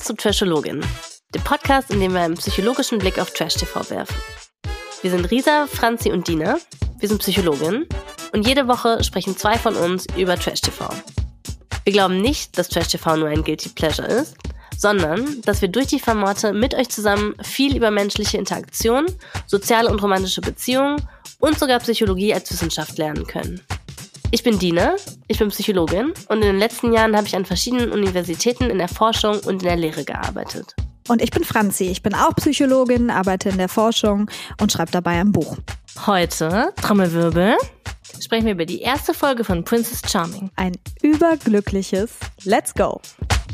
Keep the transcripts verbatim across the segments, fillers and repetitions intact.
zu Trashologin, dem Podcast, in dem wir einen psychologischen Blick auf Trash-T V werfen. Wir sind Risa, Franzi und Dina, wir sind Psychologinnen und jede Woche sprechen zwei von uns über Trash-T V. Wir glauben nicht, dass Trash-T V nur ein Guilty Pleasure ist, sondern dass wir durch die Formate mit euch zusammen viel über menschliche Interaktion, soziale und romantische Beziehungen und sogar Psychologie als Wissenschaft lernen können. Ich bin Dina, ich bin Psychologin und in den letzten Jahren habe ich an verschiedenen Universitäten in der Forschung und in der Lehre gearbeitet. Und ich bin Franzi, ich bin auch Psychologin, arbeite in der Forschung und schreibe dabei ein Buch. Heute, Trommelwirbel, sprechen wir über die erste Folge von Princess Charming. Ein überglückliches Let's Go!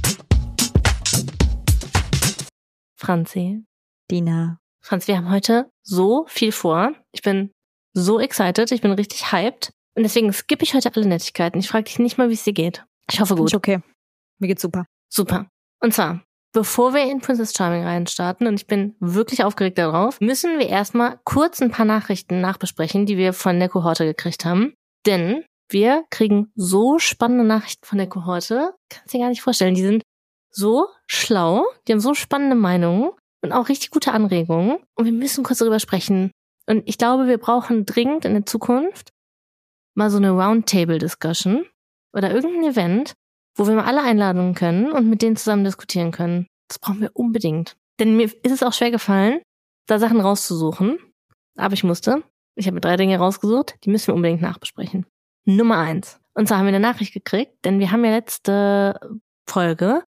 Franzi. Dina. Franzi, wir haben heute so viel vor. Ich bin so excited, ich bin richtig hyped. Und deswegen skippe ich heute alle Nettigkeiten. Ich frage dich nicht mal, wie es dir geht. Ich hoffe gut. Ist okay. Mir geht's super. Super. Und zwar, bevor wir in Princess Charming reinstarten, und ich bin wirklich aufgeregt darauf, müssen wir erstmal kurz ein paar Nachrichten nachbesprechen, die wir von der Kohorte gekriegt haben. Denn wir kriegen so spannende Nachrichten von der Kohorte. Kannst dir gar nicht vorstellen. Die sind so schlau, die haben so spannende Meinungen und auch richtig gute Anregungen. Und wir müssen kurz darüber sprechen. Und ich glaube, wir brauchen dringend in der Zukunft mal so eine Roundtable-Discussion oder irgendein Event, wo wir mal alle einladen können und mit denen zusammen diskutieren können. Das brauchen wir unbedingt. Denn mir ist es auch schwer gefallen, da Sachen rauszusuchen. Aber ich musste. Ich habe mir drei Dinge rausgesucht, die müssen wir unbedingt nachbesprechen. Nummer eins. Und zwar haben wir eine Nachricht gekriegt, denn wir haben ja letzte Folge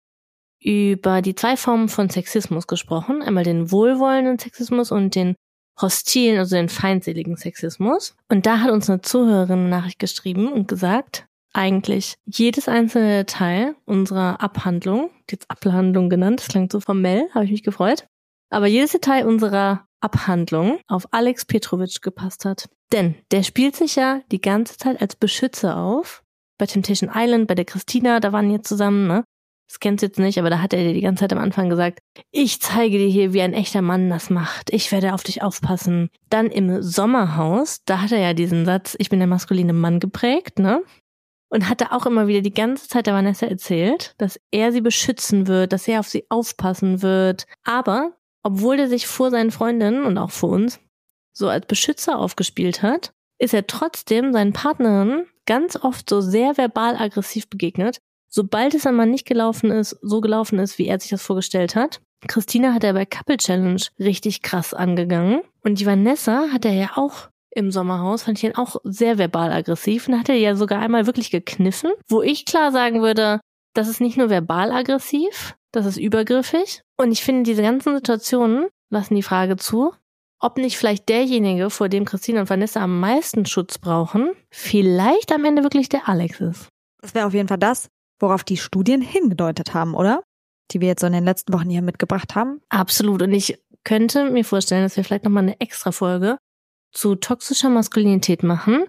über die zwei Formen von Sexismus gesprochen. Einmal den wohlwollenden Sexismus und den hostilen, also den feindseligen Sexismus. Und da hat uns eine Zuhörerin eine Nachricht geschrieben und gesagt, eigentlich jedes einzelne Detail unserer Abhandlung, jetzt Abhandlung genannt, das klingt so formell, habe ich mich gefreut, aber jedes Detail unserer Abhandlung auf Alex Petrovic gepasst hat. Denn der spielt sich ja die ganze Zeit als Beschützer auf. Bei Temptation Island, bei der Christina, da waren die jetzt zusammen, ne? Das kennst du jetzt nicht, aber da hat er dir die ganze Zeit am Anfang gesagt, ich zeige dir hier, wie ein echter Mann das macht. Ich werde auf dich aufpassen. Dann im Sommerhaus, da hat er ja diesen Satz, ich bin der maskuline Mann geprägt, ne? Und hat da auch immer wieder die ganze Zeit der Vanessa erzählt, dass er sie beschützen wird, dass er auf sie aufpassen wird. Aber, obwohl er sich vor seinen Freundinnen und auch vor uns so als Beschützer aufgespielt hat, ist er trotzdem seinen Partnerinnen ganz oft so sehr verbal aggressiv begegnet. Sobald es einmal nicht gelaufen ist, so gelaufen ist, wie er sich das vorgestellt hat. Christina hat er bei Couple Challenge richtig krass angegangen. Und die Vanessa hat er ja auch im Sommerhaus, fand ich ihn auch sehr verbal aggressiv. Und hat er ja sogar einmal wirklich gekniffen, wo ich klar sagen würde, das ist nicht nur verbal aggressiv, das ist übergriffig. Und ich finde, diese ganzen Situationen lassen die Frage zu, ob nicht vielleicht derjenige, vor dem Christina und Vanessa am meisten Schutz brauchen, vielleicht am Ende wirklich der Alex ist. Das wäre auf jeden Fall das, worauf die Studien hingedeutet haben, oder? Die wir jetzt so in den letzten Wochen hier mitgebracht haben. Absolut. Und ich könnte mir vorstellen, dass wir vielleicht nochmal eine extra Folge zu toxischer Maskulinität machen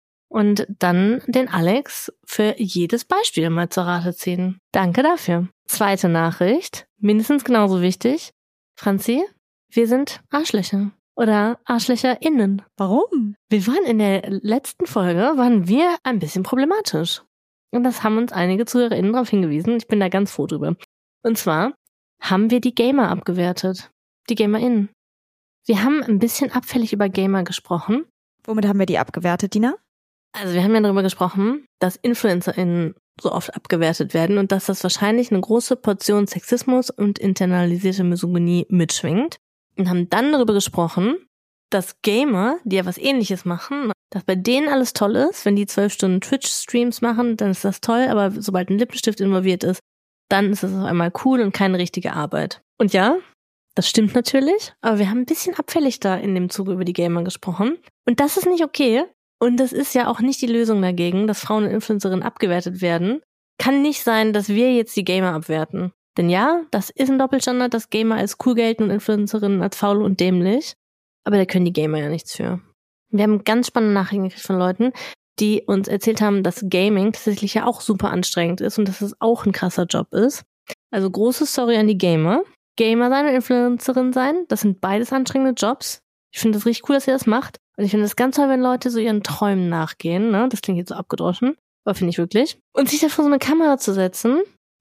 und dann den Alex für jedes Beispiel mal zur Rate ziehen. Danke dafür. Zweite Nachricht, mindestens genauso wichtig. Franzi, wir sind Arschlöcher. Oder ArschlöcherInnen. Warum? Wir waren in der letzten Folge, waren wir ein bisschen problematisch. Und das haben uns einige ZuhörerInnen darauf hingewiesen. Ich bin da ganz froh drüber. Und zwar haben wir die Gamer abgewertet. Die GamerInnen. Wir haben ein bisschen abfällig über Gamer gesprochen. Womit haben wir die abgewertet, Dina? Also wir haben ja darüber gesprochen, dass InfluencerInnen so oft abgewertet werden und dass das wahrscheinlich eine große Portion Sexismus und internalisierte Misogynie mitschwingt. Und haben dann darüber gesprochen, dass Gamer, die ja was Ähnliches machen, dass bei denen alles toll ist. Wenn die zwölf Stunden Twitch-Streams machen, dann ist das toll. Aber sobald ein Lippenstift involviert ist, dann ist es auf einmal cool und keine richtige Arbeit. Und ja, das stimmt natürlich. Aber wir haben ein bisschen abfällig da in dem Zuge über die Gamer gesprochen. Und das ist nicht okay. Und das ist ja auch nicht die Lösung dagegen, dass Frauen und Influencerinnen abgewertet werden. Kann nicht sein, dass wir jetzt die Gamer abwerten. Denn ja, das ist ein Doppelstandard, dass Gamer als cool gelten und Influencerinnen als faul und dämlich. Aber da können die Gamer ja nichts für. Wir haben ganz spannende Nachrichten gekriegt von Leuten, die uns erzählt haben, dass Gaming tatsächlich ja auch super anstrengend ist und dass es auch ein krasser Job ist. Also große Sorry an die Gamer. Gamer sein und Influencerin sein, das sind beides anstrengende Jobs. Ich finde das richtig cool, dass ihr das macht. Und ich finde es ganz toll, wenn Leute so ihren Träumen nachgehen. Ne? Das klingt jetzt so abgedroschen, aber finde ich wirklich. Und sich da vor so eine Kamera zu setzen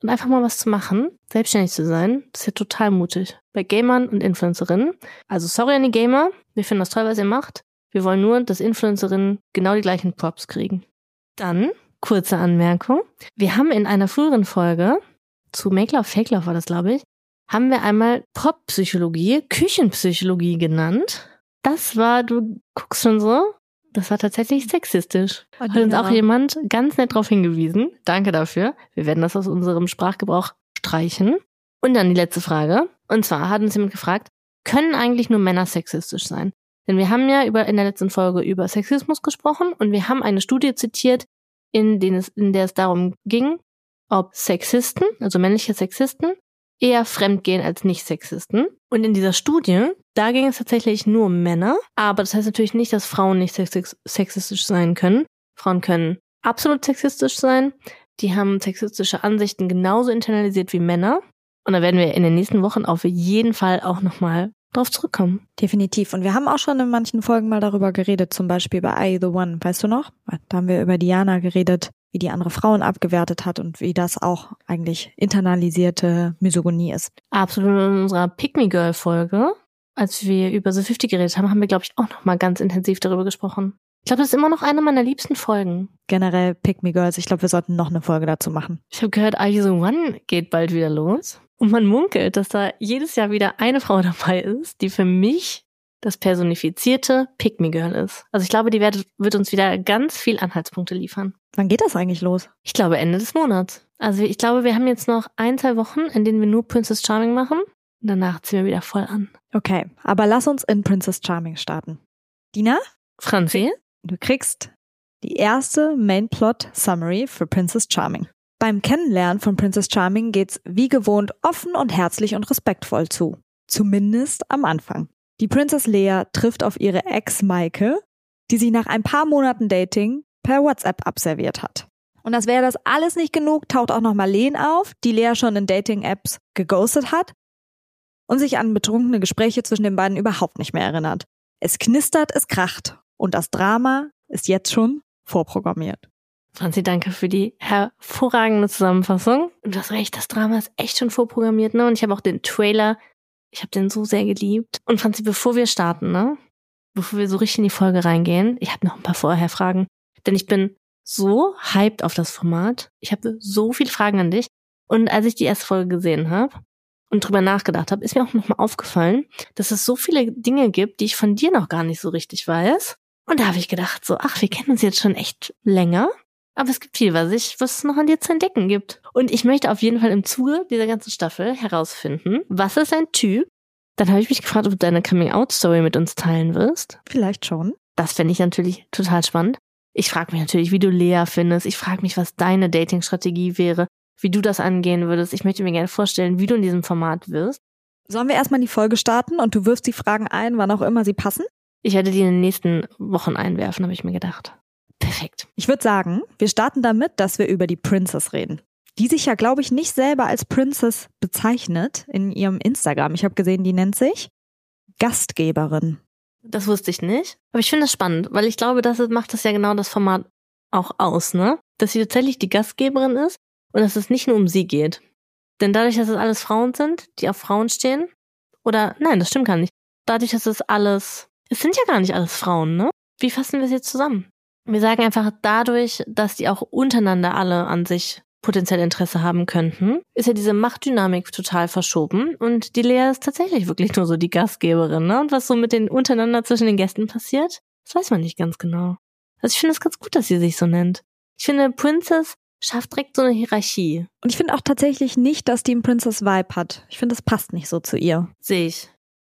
und einfach mal was zu machen, selbstständig zu sein, das ist ja total mutig. Bei Gamern und Influencerinnen. Also sorry an die Gamer, wir finden das toll, was ihr macht. Wir wollen nur, dass Influencerinnen genau die gleichen Props kriegen. Dann, kurze Anmerkung, wir haben in einer früheren Folge, zu Make Love, Fake Love war das, glaube ich, haben wir einmal Pop-Psychologie, Küchenpsychologie genannt. Das war, du guckst schon so, das war tatsächlich sexistisch. Oh, Hat uns ja. auch jemand ganz nett darauf hingewiesen. Danke dafür. Wir werden das aus unserem Sprachgebrauch streichen. Und dann die letzte Frage. Und zwar hat uns jemand gefragt, können eigentlich nur Männer sexistisch sein? Denn wir haben ja über in der letzten Folge über Sexismus gesprochen und wir haben eine Studie zitiert, in, den es, in der es darum ging, ob Sexisten, also männliche Sexisten, eher fremdgehen als Nicht-Sexisten. Und in dieser Studie, da ging es tatsächlich nur um Männer, aber das heißt natürlich nicht, dass Frauen nicht sexistisch sein können. Frauen können absolut sexistisch sein. Die haben sexistische Ansichten genauso internalisiert wie Männer. Und da werden wir in den nächsten Wochen auf jeden Fall auch nochmal drauf zurückkommen. Definitiv. Und wir haben auch schon in manchen Folgen mal darüber geredet, zum Beispiel bei I, The One, weißt du noch? Da haben wir über Diana geredet, wie die andere Frauen abgewertet hat und wie das auch eigentlich internalisierte Misogynie ist. Absolut. In unserer Pick-Me-Girl-Folge, als wir über The fifty geredet haben, haben wir, glaube ich, auch nochmal ganz intensiv darüber gesprochen. Ich glaube, das ist immer noch eine meiner liebsten Folgen. Generell Pick-Me-Girls, ich glaube, wir sollten noch eine Folge dazu machen. Ich habe gehört, Are You The One geht bald wieder los. Und man munkelt, dass da jedes Jahr wieder eine Frau dabei ist, die für mich das personifizierte Pick-Me-Girl ist. Also ich glaube, die wird, wird uns wieder ganz viel Anhaltspunkte liefern. Wann geht das eigentlich los? Ich glaube Ende des Monats. Also ich glaube, wir haben jetzt noch ein, zwei Wochen, in denen wir nur Princess Charming machen. Und danach ziehen wir wieder voll an. Okay, aber lass uns in Princess Charming starten. Dina? Franzi? Du kriegst die erste Main-Plot-Summary für Princess Charming. Beim Kennenlernen von Princess Charming geht's wie gewohnt offen und herzlich und respektvoll zu. Zumindest am Anfang. Die Princess Lea trifft auf ihre Ex Maike, die sie nach ein paar Monaten Dating per WhatsApp abserviert hat. Und als wäre das alles nicht genug, taucht auch noch Marlene auf, die Lea schon in Dating-Apps geghostet hat und sich an betrunkene Gespräche zwischen den beiden überhaupt nicht mehr erinnert. Es knistert, es kracht und das Drama ist jetzt schon vorprogrammiert. Franzi, danke für die hervorragende Zusammenfassung. Und du hast recht, das Drama ist echt schon vorprogrammiert, ne? Und ich habe auch den Trailer, ich habe den so sehr geliebt. Und Franzi, bevor wir starten, ne? Bevor wir so richtig in die Folge reingehen, ich habe noch ein paar Vorherfragen. Denn ich bin so hyped auf das Format. Ich habe so viele Fragen an dich. Und als ich die erste Folge gesehen habe und drüber nachgedacht habe, ist mir auch nochmal aufgefallen, dass es so viele Dinge gibt, die ich von dir noch gar nicht so richtig weiß. Und da habe ich gedacht so, ach, wir kennen uns jetzt schon echt länger. Aber es gibt viel, was ich, was es noch an dir zu entdecken gibt. Und ich möchte auf jeden Fall im Zuge dieser ganzen Staffel herausfinden, was ist ein Typ? Dann habe ich mich gefragt, ob du deine Coming-out-Story mit uns teilen wirst. Vielleicht schon. Das fände ich natürlich total spannend. Ich frage mich natürlich, wie du Lea findest. Ich frage mich, was deine Dating-Strategie wäre, wie du das angehen würdest. Ich möchte mir gerne vorstellen, wie du in diesem Format wirst. Sollen wir erstmal die Folge starten und du wirfst die Fragen ein, wann auch immer sie passen? Ich werde die in den nächsten Wochen einwerfen, habe ich mir gedacht. Perfekt. Ich würde sagen, wir starten damit, dass wir über die Princess reden. Die sich ja, glaube ich, nicht selber als Princess bezeichnet in ihrem Instagram. Ich habe gesehen, die nennt sich Gastgeberin. Das wusste ich nicht. Aber ich finde das spannend, weil ich glaube, das macht das ja genau das Format auch aus, ne? Dass sie tatsächlich die Gastgeberin ist und dass es nicht nur um sie geht. Denn dadurch, dass es alles Frauen sind, die auf Frauen stehen, oder, nein, das stimmt gar nicht. Dadurch, dass es alles, es sind ja gar nicht alles Frauen, ne? Wie fassen wir es jetzt zusammen? Wir sagen einfach dadurch, dass die auch untereinander alle an sich potenziell Interesse haben könnten, ist ja diese Machtdynamik total verschoben und die Lea ist tatsächlich wirklich nur so die Gastgeberin, ne? Und was so mit den untereinander zwischen den Gästen passiert, das weiß man nicht ganz genau. Also ich finde es ganz gut, dass sie sich so nennt. Ich finde, Princess schafft direkt so eine Hierarchie. Und ich finde auch tatsächlich nicht, dass die einen Princess-Vibe hat. Ich finde, das passt nicht so zu ihr. Sehe ich.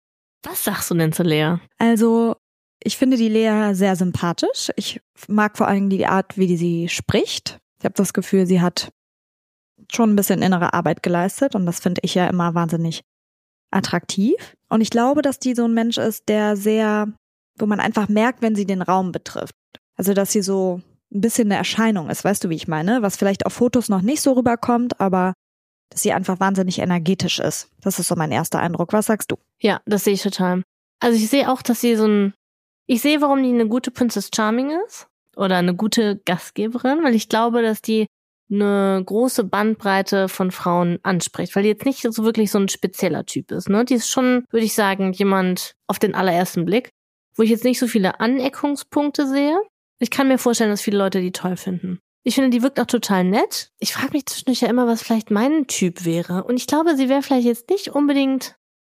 Was sagst du denn zu Lea? Also, ich finde die Lea sehr sympathisch. Ich mag vor allem die Art, wie die sie spricht. Ich habe das Gefühl, sie hat schon ein bisschen innere Arbeit geleistet und das finde ich ja immer wahnsinnig attraktiv. Und ich glaube, dass die so ein Mensch ist, der sehr, wo man einfach merkt, wenn sie den Raum betrifft. Also, dass sie so ein bisschen eine Erscheinung ist, weißt du, wie ich meine? Was vielleicht auf Fotos noch nicht so rüberkommt, aber dass sie einfach wahnsinnig energetisch ist. Das ist so mein erster Eindruck. Was sagst du? Ja, das sehe ich total. Also ich sehe auch, dass sie so ein, ich sehe, warum die eine gute Princess Charming ist oder eine gute Gastgeberin, weil ich glaube, dass die eine große Bandbreite von Frauen anspricht, weil die jetzt nicht so wirklich so ein spezieller Typ ist, ne? Die ist schon, würde ich sagen, jemand auf den allerersten Blick, wo ich jetzt nicht so viele Aneckungspunkte sehe. Ich kann mir vorstellen, dass viele Leute die toll finden. Ich finde, die wirkt auch total nett. Ich frage mich zwischendurch ja immer, was vielleicht mein Typ wäre. Und ich glaube, sie wäre vielleicht jetzt nicht unbedingt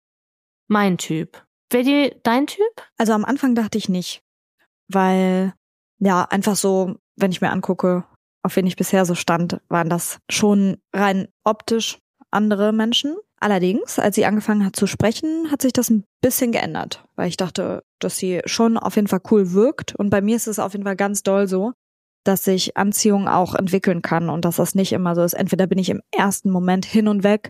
mein Typ. Wäre die dein Typ? Also am Anfang dachte ich nicht, weil ja, einfach so, wenn ich mir angucke, auf wen ich bisher so stand, waren das schon rein optisch andere Menschen. Allerdings, als sie angefangen hat zu sprechen, hat sich das ein bisschen geändert, weil ich dachte, dass sie schon auf jeden Fall cool wirkt. Und bei mir ist es auf jeden Fall ganz doll so, dass sich Anziehung auch entwickeln kann und dass das nicht immer so ist. Entweder bin ich im ersten Moment hin und weg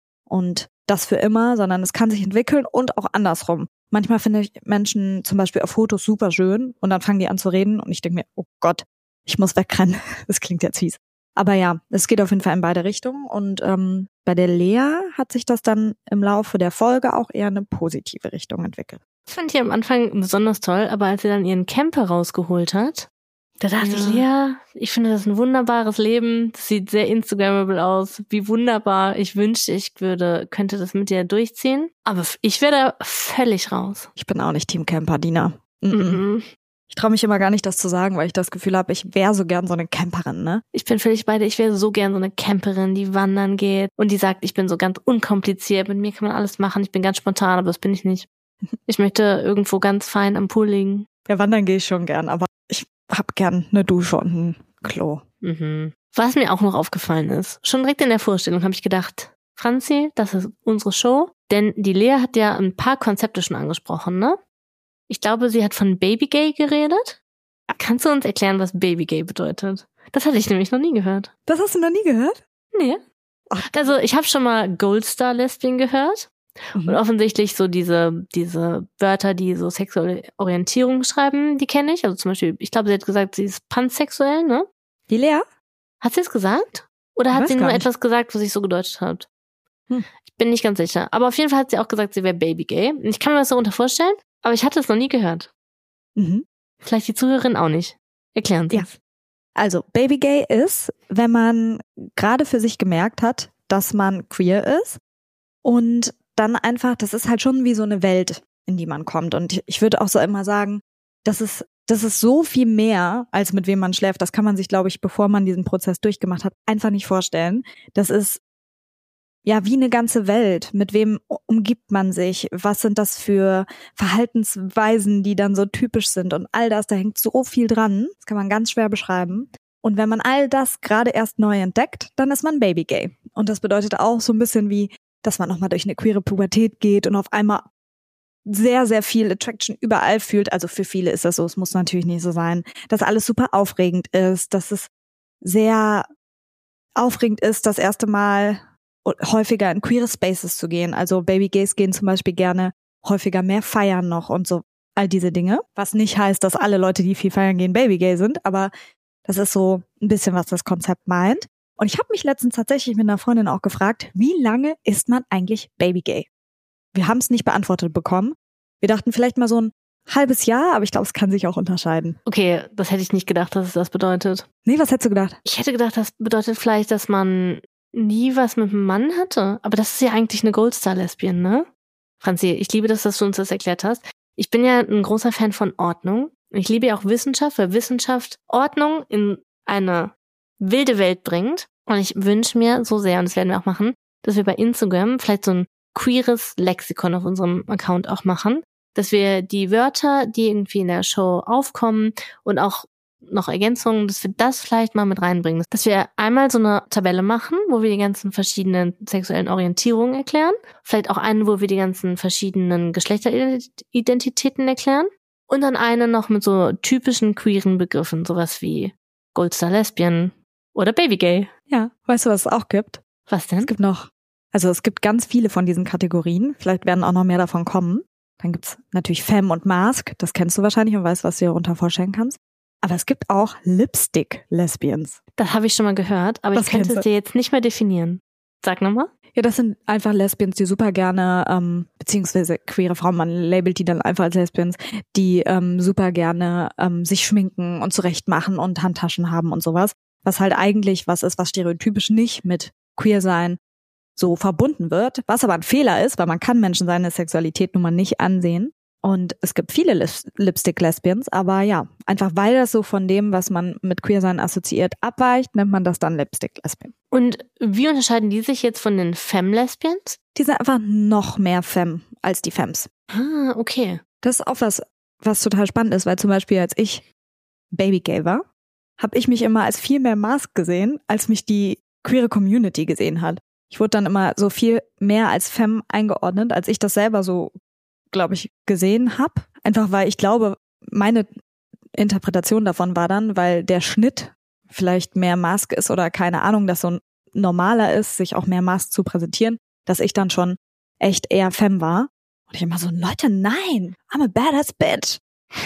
und das für immer, sondern es kann sich entwickeln und auch andersrum. Manchmal finde ich Menschen zum Beispiel auf Fotos super schön und dann fangen die an zu reden und ich denke mir, oh Gott, ich muss wegrennen. Das klingt jetzt fies. Aber ja, es geht auf jeden Fall in beide Richtungen und ähm, bei der Lea hat sich das dann im Laufe der Folge auch eher eine positive Richtung entwickelt. Das fand ich am Anfang besonders toll, aber als sie dann ihren Camper rausgeholt hat, da dachte ja. ich, Lea, ich finde das ein wunderbares Leben, das sieht sehr instagrammable aus, wie wunderbar, ich wünschte, ich würde, könnte das mit dir durchziehen, aber ich wäre da völlig raus. Ich bin auch nicht Team Camper, Dina. Mhm. Ich traue mich immer gar nicht, das zu sagen, weil ich das Gefühl habe, ich wäre so gern so eine Camperin, ne? Ich bin völlig bei dir. Ich wäre so gern so eine Camperin, die wandern geht und die sagt, ich bin so ganz unkompliziert, mit mir kann man alles machen, ich bin ganz spontan, aber das bin ich nicht. Ich möchte irgendwo ganz fein am Pool liegen. Ja, wandern gehe ich schon gern, aber ich hab gern eine Dusche und ein Klo. Mhm. Was mir auch noch aufgefallen ist, schon direkt in der Vorstellung habe ich gedacht, Franzi, das ist unsere Show, denn die Lea hat ja ein paar Konzepte schon angesprochen, ne? Ich glaube, sie hat von Babygay geredet. Kannst du uns erklären, was Babygay bedeutet? Das hatte ich nämlich noch nie gehört. Das hast du noch nie gehört? Nee. Ach. Also ich habe schon mal Goldstar Lesbian gehört. Mhm. Und offensichtlich so diese diese Wörter, die so sexuelle Orientierung schreiben, die kenne ich. Also zum Beispiel, ich glaube, sie hat gesagt, sie ist pansexuell, ne? Die Lea? Hat sie es gesagt? Oder Ich hat weiß sie gar nur nicht. etwas gesagt, was ich so gedeutet habe? Hm. Ich bin nicht ganz sicher. Aber auf jeden Fall hat sie auch gesagt, sie wäre Babygay. Ich kann mir das so darunter vorstellen, aber ich hatte es noch nie gehört. Mhm. Vielleicht die Zuhörerin auch nicht. Erklären Sie Ja. es. Also, Babygay ist, wenn man gerade für sich gemerkt hat, dass man queer ist und dann einfach, das ist halt schon wie so eine Welt, in die man kommt. Und ich würde auch so immer sagen, das ist, das ist so viel mehr, als mit wem man schläft. Das kann man sich, glaube ich, bevor man diesen Prozess durchgemacht hat, einfach nicht vorstellen. Das ist ja wie eine ganze Welt. Mit wem umgibt man sich? Was sind das für Verhaltensweisen, die dann so typisch sind? Und all das, da hängt so viel dran. Das kann man ganz schwer beschreiben. Und wenn man all das gerade erst neu entdeckt, dann ist man Babygay. Und das bedeutet auch so ein bisschen wie, dass man nochmal durch eine queere Pubertät geht und auf einmal sehr, sehr viel Attraction überall fühlt. Also für viele ist das so, es muss natürlich nicht so sein. Dass alles super aufregend ist, dass es sehr aufregend ist, das erste Mal häufiger in queere Spaces zu gehen. Also Babygays gehen zum Beispiel gerne häufiger mehr feiern noch und so all diese Dinge. Was nicht heißt, dass alle Leute, die viel feiern gehen, Babygay sind, aber das ist so ein bisschen, was das Konzept meint. Und ich habe mich letztens tatsächlich mit einer Freundin auch gefragt, wie lange ist man eigentlich Babygay? Wir haben es nicht beantwortet bekommen. Wir dachten vielleicht mal so ein halbes Jahr, aber ich glaube, es kann sich auch unterscheiden. Okay, das hätte ich nicht gedacht, dass es das bedeutet. Nee, was hättest du gedacht? Ich hätte gedacht, das bedeutet vielleicht, dass man nie was mit einem Mann hatte. Aber das ist ja eigentlich eine Goldstar-Lesbian, ne? Franzi, ich liebe das, dass du uns das erklärt hast. Ich bin ja ein großer Fan von Ordnung. Ich liebe ja auch Wissenschaft, weil Wissenschaft Ordnung in eine wilde Welt bringt. Und ich wünsche mir so sehr, und das werden wir auch machen, dass wir bei Instagram vielleicht so ein queeres Lexikon auf unserem Account auch machen. Dass wir die Wörter, die irgendwie in der Show aufkommen und auch noch Ergänzungen, dass wir das vielleicht mal mit reinbringen. Dass wir einmal so eine Tabelle machen, wo wir die ganzen verschiedenen sexuellen Orientierungen erklären. Vielleicht auch eine, wo wir die ganzen verschiedenen Geschlechteridentitäten erklären. Und dann eine noch mit so typischen queeren Begriffen, sowas wie Goldstar Lesbian oder Babygay. Ja, weißt du, was es auch gibt? Was denn? Es gibt noch, also es gibt ganz viele von diesen Kategorien. Vielleicht werden auch noch mehr davon kommen. Dann gibt's natürlich Femme und Mask. Das kennst du wahrscheinlich und weißt, was du dir darunter vorstellen kannst. Aber es gibt auch Lipstick-Lesbians. Das habe ich schon mal gehört, aber Das ich könnte kennst es du. dir jetzt nicht mehr definieren. Sag nochmal. Ja, das sind einfach Lesbians, die super gerne, ähm, beziehungsweise queere Frauen, man labelt die dann einfach als Lesbians, die ähm, super gerne ähm, sich schminken und zurechtmachen und Handtaschen haben und sowas. was halt eigentlich was ist, was stereotypisch nicht mit Queer-Sein so verbunden wird, was aber ein Fehler ist, weil man kann Menschen seine Sexualität nun mal nicht ansehen. Und es gibt viele Lip- Lipstick-Lesbians, aber ja, einfach weil das so von dem, was man mit Queer-Sein assoziiert, abweicht, nennt man das dann Lipstick-Lesbian. Und wie unterscheiden die sich jetzt von den Femme-Lesbians? Die sind einfach noch mehr Femme als die Femmes. Ah, okay. Das ist auch was, was total spannend ist, weil zum Beispiel als ich Baby-Gay war, habe ich mich immer als viel mehr Mask gesehen, als mich die queere Community gesehen hat. Ich wurde dann immer so viel mehr als Femme eingeordnet, als ich das selber so, glaube ich, gesehen habe. Einfach weil ich glaube, meine Interpretation davon war dann, weil der Schnitt vielleicht mehr Mask ist oder keine Ahnung, dass so normaler ist, sich auch mehr Mask zu präsentieren, dass ich dann schon echt eher Femme war. Und ich immer so, Leute, nein, I'm a badass bitch.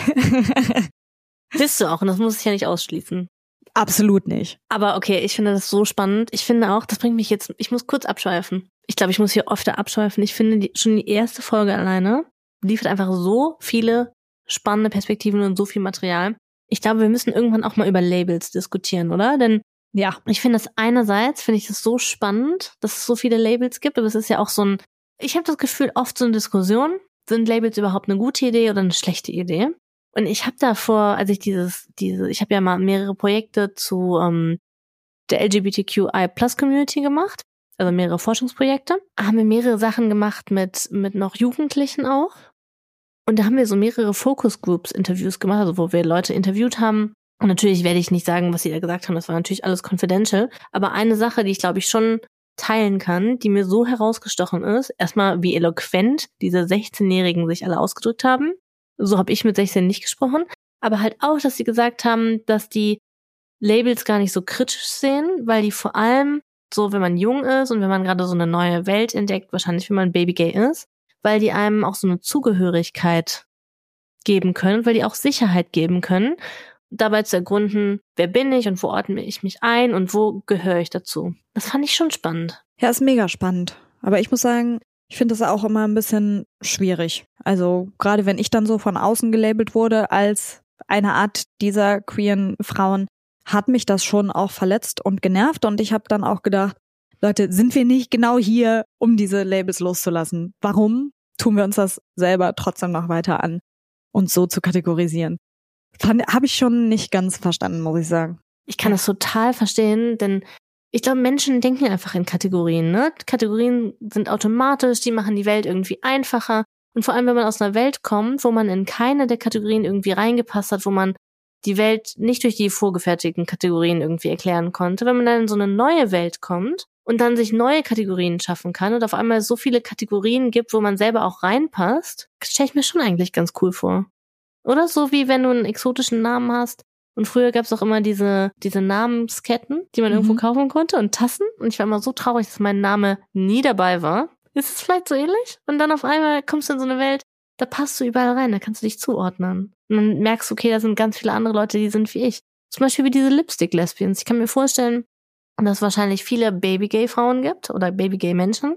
Bist du auch, und das muss ich ja nicht ausschließen. Absolut nicht. Aber okay, ich finde das so spannend. Ich finde auch, das bringt mich jetzt, ich muss kurz abschweifen. Ich glaube, ich muss hier öfter abschweifen. Ich finde die, schon die erste Folge alleine liefert einfach so viele spannende Perspektiven und so viel Material. Ich glaube, wir müssen irgendwann auch mal über Labels diskutieren, oder? Denn ja, ich finde das einerseits, finde ich das so spannend, dass es so viele Labels gibt, aber es ist ja auch so ein, ich habe das Gefühl, oft so eine Diskussion, sind Labels überhaupt eine gute Idee oder eine schlechte Idee? Und ich habe davor, als ich dieses, diese, ich habe ja mal mehrere Projekte zu ähm, der L G B T Q I Plus Community gemacht, also mehrere Forschungsprojekte, haben wir mehrere Sachen gemacht mit mit noch Jugendlichen auch. Und da haben wir so mehrere Focus Groups Interviews gemacht, also wo wir Leute interviewt haben. Und natürlich werde ich nicht sagen, was sie da gesagt haben, das war natürlich alles confidential. Aber eine Sache, die ich glaube ich schon teilen kann, die mir so herausgestochen ist, erstmal wie eloquent diese sechzehnjährigen sich alle ausgedrückt haben. So habe ich mit sechzehn nicht gesprochen. Aber halt auch, dass sie gesagt haben, dass die Labels gar nicht so kritisch sehen, weil die vor allem so, wenn man jung ist und wenn man gerade so eine neue Welt entdeckt, wahrscheinlich wenn man Babygay ist, weil die einem auch so eine Zugehörigkeit geben können, weil die auch Sicherheit geben können, dabei zu ergründen, wer bin ich und wo ordne ich mich ein und wo gehöre ich dazu. Das fand ich schon spannend. Ja, ist mega spannend. Aber ich muss sagen, ich finde das auch immer ein bisschen schwierig. Also gerade wenn ich dann so von außen gelabelt wurde als eine Art dieser queeren Frauen, hat mich das schon auch verletzt und genervt. Und ich habe dann auch gedacht, Leute, sind wir nicht genau hier, um diese Labels loszulassen? Warum tun wir uns das selber trotzdem noch weiter an, uns so zu kategorisieren? Habe ich schon nicht ganz verstanden, muss ich sagen. Ich kann das total verstehen, denn ich glaube, Menschen denken einfach in Kategorien, ne? Kategorien sind automatisch, die machen die Welt irgendwie einfacher. Und vor allem, wenn man aus einer Welt kommt, wo man in keine der Kategorien irgendwie reingepasst hat, wo man die Welt nicht durch die vorgefertigten Kategorien irgendwie erklären konnte, wenn man dann in so eine neue Welt kommt und dann sich neue Kategorien schaffen kann und auf einmal so viele Kategorien gibt, wo man selber auch reinpasst, stelle ich mir schon eigentlich ganz cool vor. Oder so wie wenn du einen exotischen Namen hast. Und früher gab es auch immer diese diese Namensketten, die man mhm. irgendwo kaufen konnte und Tassen. Und ich war immer so traurig, dass mein Name nie dabei war. Ist es vielleicht so ähnlich? Und dann auf einmal kommst du in so eine Welt, da passt du überall rein, da kannst du dich zuordnen. Und dann merkst du, okay, da sind ganz viele andere Leute, die sind wie ich. Zum Beispiel wie diese Lipstick-Lesbians. Ich kann mir vorstellen, dass es wahrscheinlich viele Baby-Gay-Frauen gibt oder Baby-Gay-Menschen,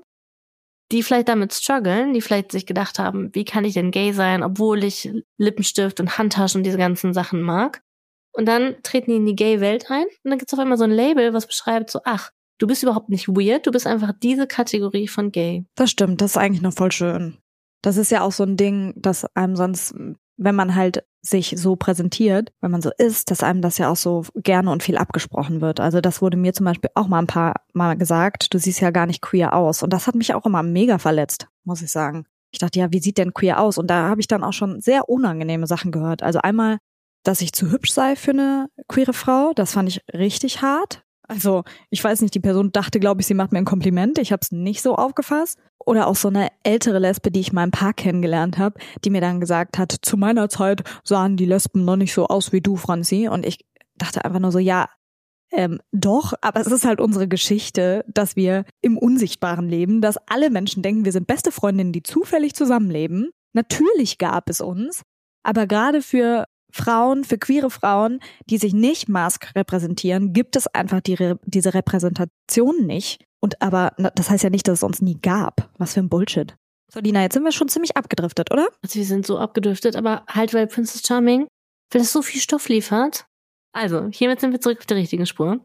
die vielleicht damit strugglen, die vielleicht sich gedacht haben, wie kann ich denn gay sein, obwohl ich Lippenstift und Handtaschen und diese ganzen Sachen mag. Und dann treten die in die Gay-Welt ein und dann gibt's auf einmal so ein Label, was beschreibt so, ach, du bist überhaupt nicht weird, du bist einfach diese Kategorie von Gay. Das stimmt, das ist eigentlich noch voll schön. Das ist ja auch so ein Ding, dass einem sonst, wenn man halt sich so präsentiert, wenn man so ist, dass einem das ja auch so gerne und viel abgesprochen wird. Also das wurde mir zum Beispiel auch mal ein paar Mal gesagt, du siehst ja gar nicht queer aus. Und das hat mich auch immer mega verletzt, muss ich sagen. Ich dachte, ja, wie sieht denn queer aus? Und da habe ich dann auch schon sehr unangenehme Sachen gehört. Also einmal, dass ich zu hübsch sei für eine queere Frau, das fand ich richtig hart. Also ich weiß nicht, die Person dachte, glaube ich, sie macht mir ein Kompliment. Ich habe es nicht so aufgefasst. Oder auch so eine ältere Lesbe, die ich mal im Park kennengelernt habe, die mir dann gesagt hat, zu meiner Zeit sahen die Lesben noch nicht so aus wie du, Franzi. Und ich dachte einfach nur so, ja, ähm, doch, aber es ist halt unsere Geschichte, dass wir im Unsichtbaren leben, dass alle Menschen denken, wir sind beste Freundinnen, die zufällig zusammenleben. Natürlich gab es uns, aber gerade für Frauen, für queere Frauen, die sich nicht mask repräsentieren, gibt es einfach die Re- diese Repräsentation nicht. Und aber das heißt ja nicht, dass es uns nie gab. Was für ein Bullshit. So, Lina, jetzt sind wir schon ziemlich abgedriftet, oder? Also wir sind so abgedriftet, aber halt, weil Princess Charming, weil das so viel Stoff liefert, Also, hiermit sind wir zurück auf der richtigen Spur.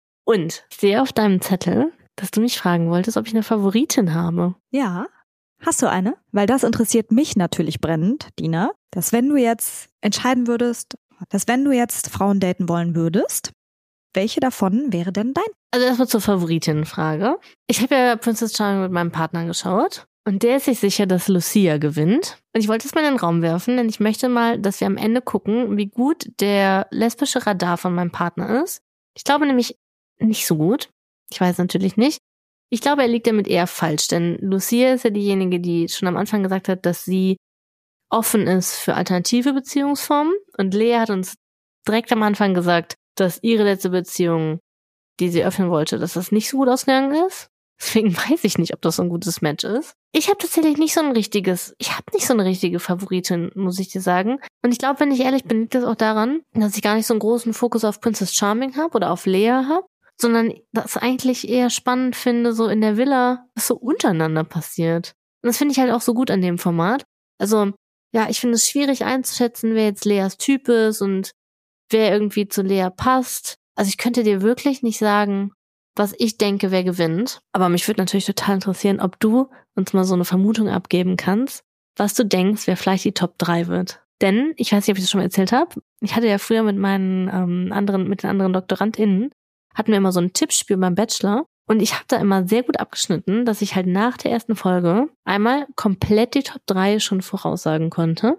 Und ich sehe auf deinem Zettel, dass du mich fragen wolltest, ob ich eine Favoritin habe. Ja. Hast du eine? Weil das interessiert mich natürlich brennend, Dina, dass wenn du jetzt entscheiden würdest, dass wenn du jetzt Frauen daten wollen würdest, welche davon wäre denn dein? Also erstmal zur Favoritinnenfrage. Ich habe ja Princess Charming mit meinem Partner geschaut und der ist sich sicher, dass Lucia gewinnt. Und ich wollte es mal in den Raum werfen, denn ich möchte mal, dass wir am Ende gucken, wie gut der lesbische Radar von meinem Partner ist. Ich glaube nämlich nicht so gut. Ich weiß natürlich nicht. Ich glaube, er liegt damit eher falsch, denn Lucia ist ja diejenige, die schon am Anfang gesagt hat, dass sie offen ist für alternative Beziehungsformen. Und Lea hat uns direkt am Anfang gesagt, dass ihre letzte Beziehung, die sie öffnen wollte, dass das nicht so gut ausgegangen ist. Deswegen weiß ich nicht, ob das so ein gutes Match ist. Ich habe tatsächlich nicht so ein richtiges, ich habe nicht so eine richtige Favoritin, muss ich dir sagen. Und ich glaube, wenn ich ehrlich bin, liegt das auch daran, dass ich gar nicht so einen großen Fokus auf Princess Charming habe oder auf Lea habe, sondern das eigentlich eher spannend finde, so in der Villa, was so untereinander passiert. Und das finde ich halt auch so gut an dem Format. Also, ja, ich finde es schwierig einzuschätzen, wer jetzt Leas Typ ist und wer irgendwie zu Lea passt. Also ich könnte dir wirklich nicht sagen, was ich denke, wer gewinnt. Aber mich würde natürlich total interessieren, ob du uns mal so eine Vermutung abgeben kannst, was du denkst, wer vielleicht die Top drei wird. Denn, ich weiß nicht, ob ich das schon mal erzählt habe, ich hatte ja früher mit meinen ähm, anderen, mit den anderen DoktorandInnen, hatten wir immer so ein Tippspiel beim Bachelor und ich habe da immer sehr gut abgeschnitten, dass ich halt nach der ersten Folge einmal komplett die Top drei schon voraussagen konnte.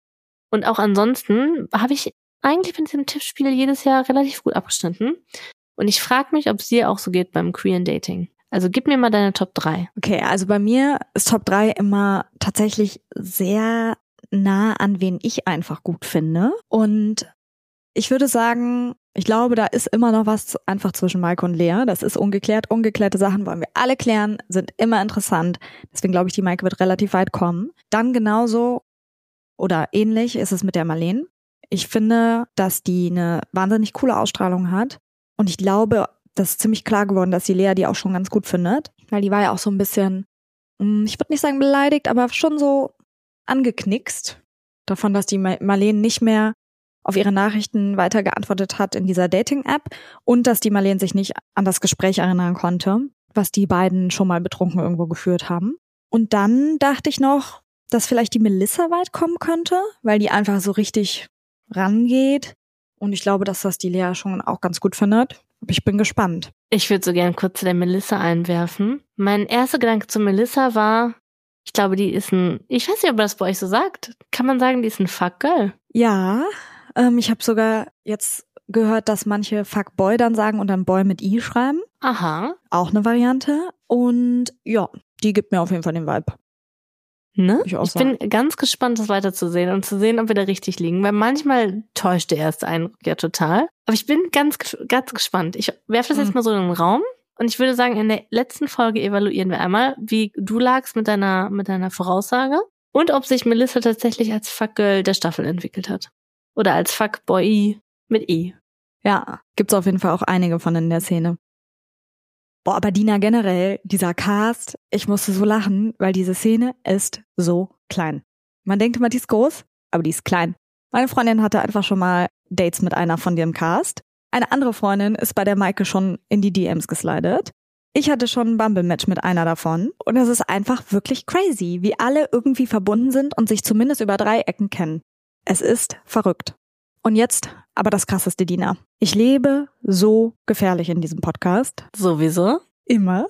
Und auch ansonsten habe ich eigentlich mit diesem Tippspiel jedes Jahr relativ gut abgeschnitten. Und ich frage mich, ob es dir auch so geht beim Queer Dating. Also gib mir mal deine Top drei. Okay, also bei mir ist Top drei immer tatsächlich sehr nah an wen ich einfach gut finde. Und ich würde sagen, ich glaube, da ist immer noch was einfach zwischen Maike und Lea. Das ist ungeklärt. Ungeklärte Sachen wollen wir alle klären, sind immer interessant. Deswegen glaube ich, die Maike wird relativ weit kommen. Dann genauso oder ähnlich ist es mit der Marlene. Ich finde, dass die eine wahnsinnig coole Ausstrahlung hat. Und ich glaube, das ist ziemlich klar geworden, dass die Lea die auch schon ganz gut findet. Weil die war ja auch so ein bisschen, ich würde nicht sagen beleidigt, aber schon so angeknickst davon, dass die Marlene nicht mehr auf ihre Nachrichten weiter geantwortet hat in dieser Dating-App und dass die Marlene sich nicht an das Gespräch erinnern konnte, was die beiden schon mal betrunken irgendwo geführt haben. Und dann dachte ich noch, dass vielleicht die Melissa weit kommen könnte, weil die einfach so richtig rangeht. Und ich glaube, dass das die Lea schon auch ganz gut findet. Ich bin gespannt. Ich würde so gerne kurz zu der Melissa einwerfen. Mein erster Gedanke zu Melissa war, ich glaube, die ist ein, ich weiß nicht, ob man das bei euch so sagt. Kann man sagen, die ist ein Fuckgirl? Ja, ähm, ich habe sogar jetzt gehört, dass manche Fuckboy dann sagen und dann Boy mit I schreiben. Aha. Auch eine Variante. Und ja, die gibt mir auf jeden Fall den Vibe. Ne? Ich, ich bin ganz gespannt, das weiterzusehen und zu sehen, ob wir da richtig liegen, weil manchmal täuscht der erste Eindruck ja total. Aber ich bin ganz, ganz gespannt. Ich werfe das mhm. jetzt mal so in den Raum und ich würde sagen, in der letzten Folge evaluieren wir einmal, wie du lagst mit deiner, mit deiner Voraussage und ob sich Melissa tatsächlich als Fuckgirl der Staffel entwickelt hat. Oder als Fuckboy mit E. Ja, gibt's auf jeden Fall auch einige von in der Szene. Boah, aber Dina, generell, dieser Cast, ich musste so lachen, weil diese Szene ist so klein. Man denkt immer, die ist groß, aber die ist klein. Meine Freundin hatte einfach schon mal Dates mit einer von dem Cast. Eine andere Freundin ist bei der Maike schon in die D Ms geslidet. Ich hatte schon ein Bumble-Match mit einer davon. Und es ist einfach wirklich crazy, wie alle irgendwie verbunden sind und sich zumindest über drei Ecken kennen. Es ist verrückt. Und jetzt aber das Krasseste, Dina. Ich lebe so gefährlich in diesem Podcast. Sowieso. Immer.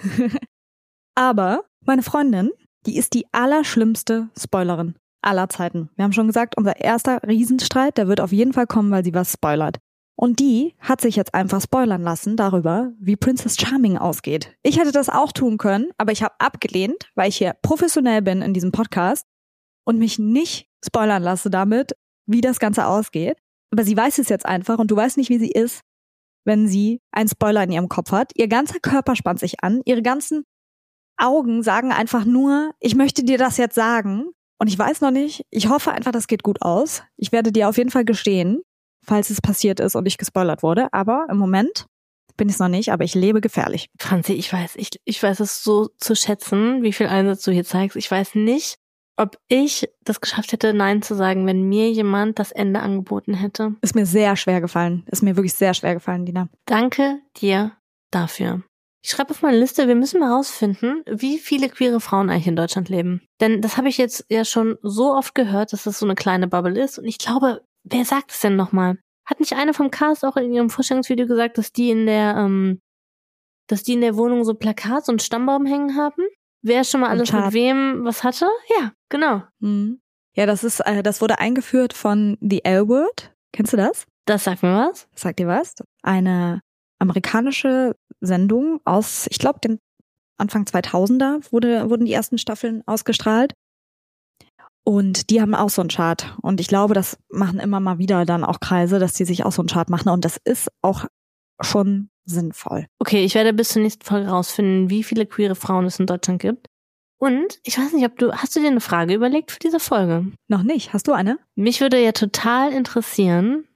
Aber meine Freundin, die ist die allerschlimmste Spoilerin aller Zeiten. Wir haben schon gesagt, unser erster Riesenstreit, der wird auf jeden Fall kommen, weil sie was spoilert. Und die hat sich jetzt einfach spoilern lassen darüber, wie Princess Charming ausgeht. Ich hätte das auch tun können, aber ich habe abgelehnt, weil ich hier professionell bin in diesem Podcast und mich nicht spoilern lasse damit, wie das Ganze ausgeht. Aber sie weiß es jetzt einfach und du weißt nicht, wie sie ist, wenn sie einen Spoiler in ihrem Kopf hat. Ihr ganzer Körper spannt sich an, ihre ganzen Augen sagen einfach nur, ich möchte dir das jetzt sagen und ich weiß noch nicht, ich hoffe einfach, das geht gut aus. Ich werde dir auf jeden Fall gestehen, falls es passiert ist und ich gespoilert wurde, aber im Moment bin ich es noch nicht, aber ich lebe gefährlich. Franzi, ich weiß, ich, ich weiß es so zu schätzen, wie viel Einsatz du hier zeigst. Ich weiß nicht, ob ich das geschafft hätte, Nein zu sagen, wenn mir jemand das Ende angeboten hätte. Ist mir sehr schwer gefallen. Ist mir wirklich sehr schwer gefallen, Dina. Danke dir dafür. Ich schreibe auf meine Liste, wir müssen mal rausfinden, wie viele queere Frauen eigentlich in Deutschland leben. Denn das habe ich jetzt ja schon so oft gehört, dass das so eine kleine Bubble ist. Und ich glaube, wer sagt es denn nochmal? Hat nicht eine vom Cast auch in ihrem Vorstellungsvideo gesagt, dass die in der, ähm, dass die in der Wohnung so Plakats und Stammbaum hängen haben? Wer schon mal alles mit wem was hatte? Ja, genau. Mhm. Ja, das ist, äh, das wurde eingeführt von The L-Word. Kennst du das? Das sagt mir was. Sagt dir was? Eine amerikanische Sendung aus, ich glaube, den Anfang zweitausender wurde, wurden die ersten Staffeln ausgestrahlt. Und die haben auch so einen Chart. Und ich glaube, das machen immer mal wieder dann auch Kreise, dass die sich auch so einen Chart machen. Und das ist auch schon sinnvoll. Okay, ich werde bis zur nächsten Folge rausfinden, wie viele queere Frauen es in Deutschland gibt. Und ich weiß nicht, ob du, hast du dir eine Frage überlegt für diese Folge? Noch nicht. Hast du eine? Mich würde ja total interessieren,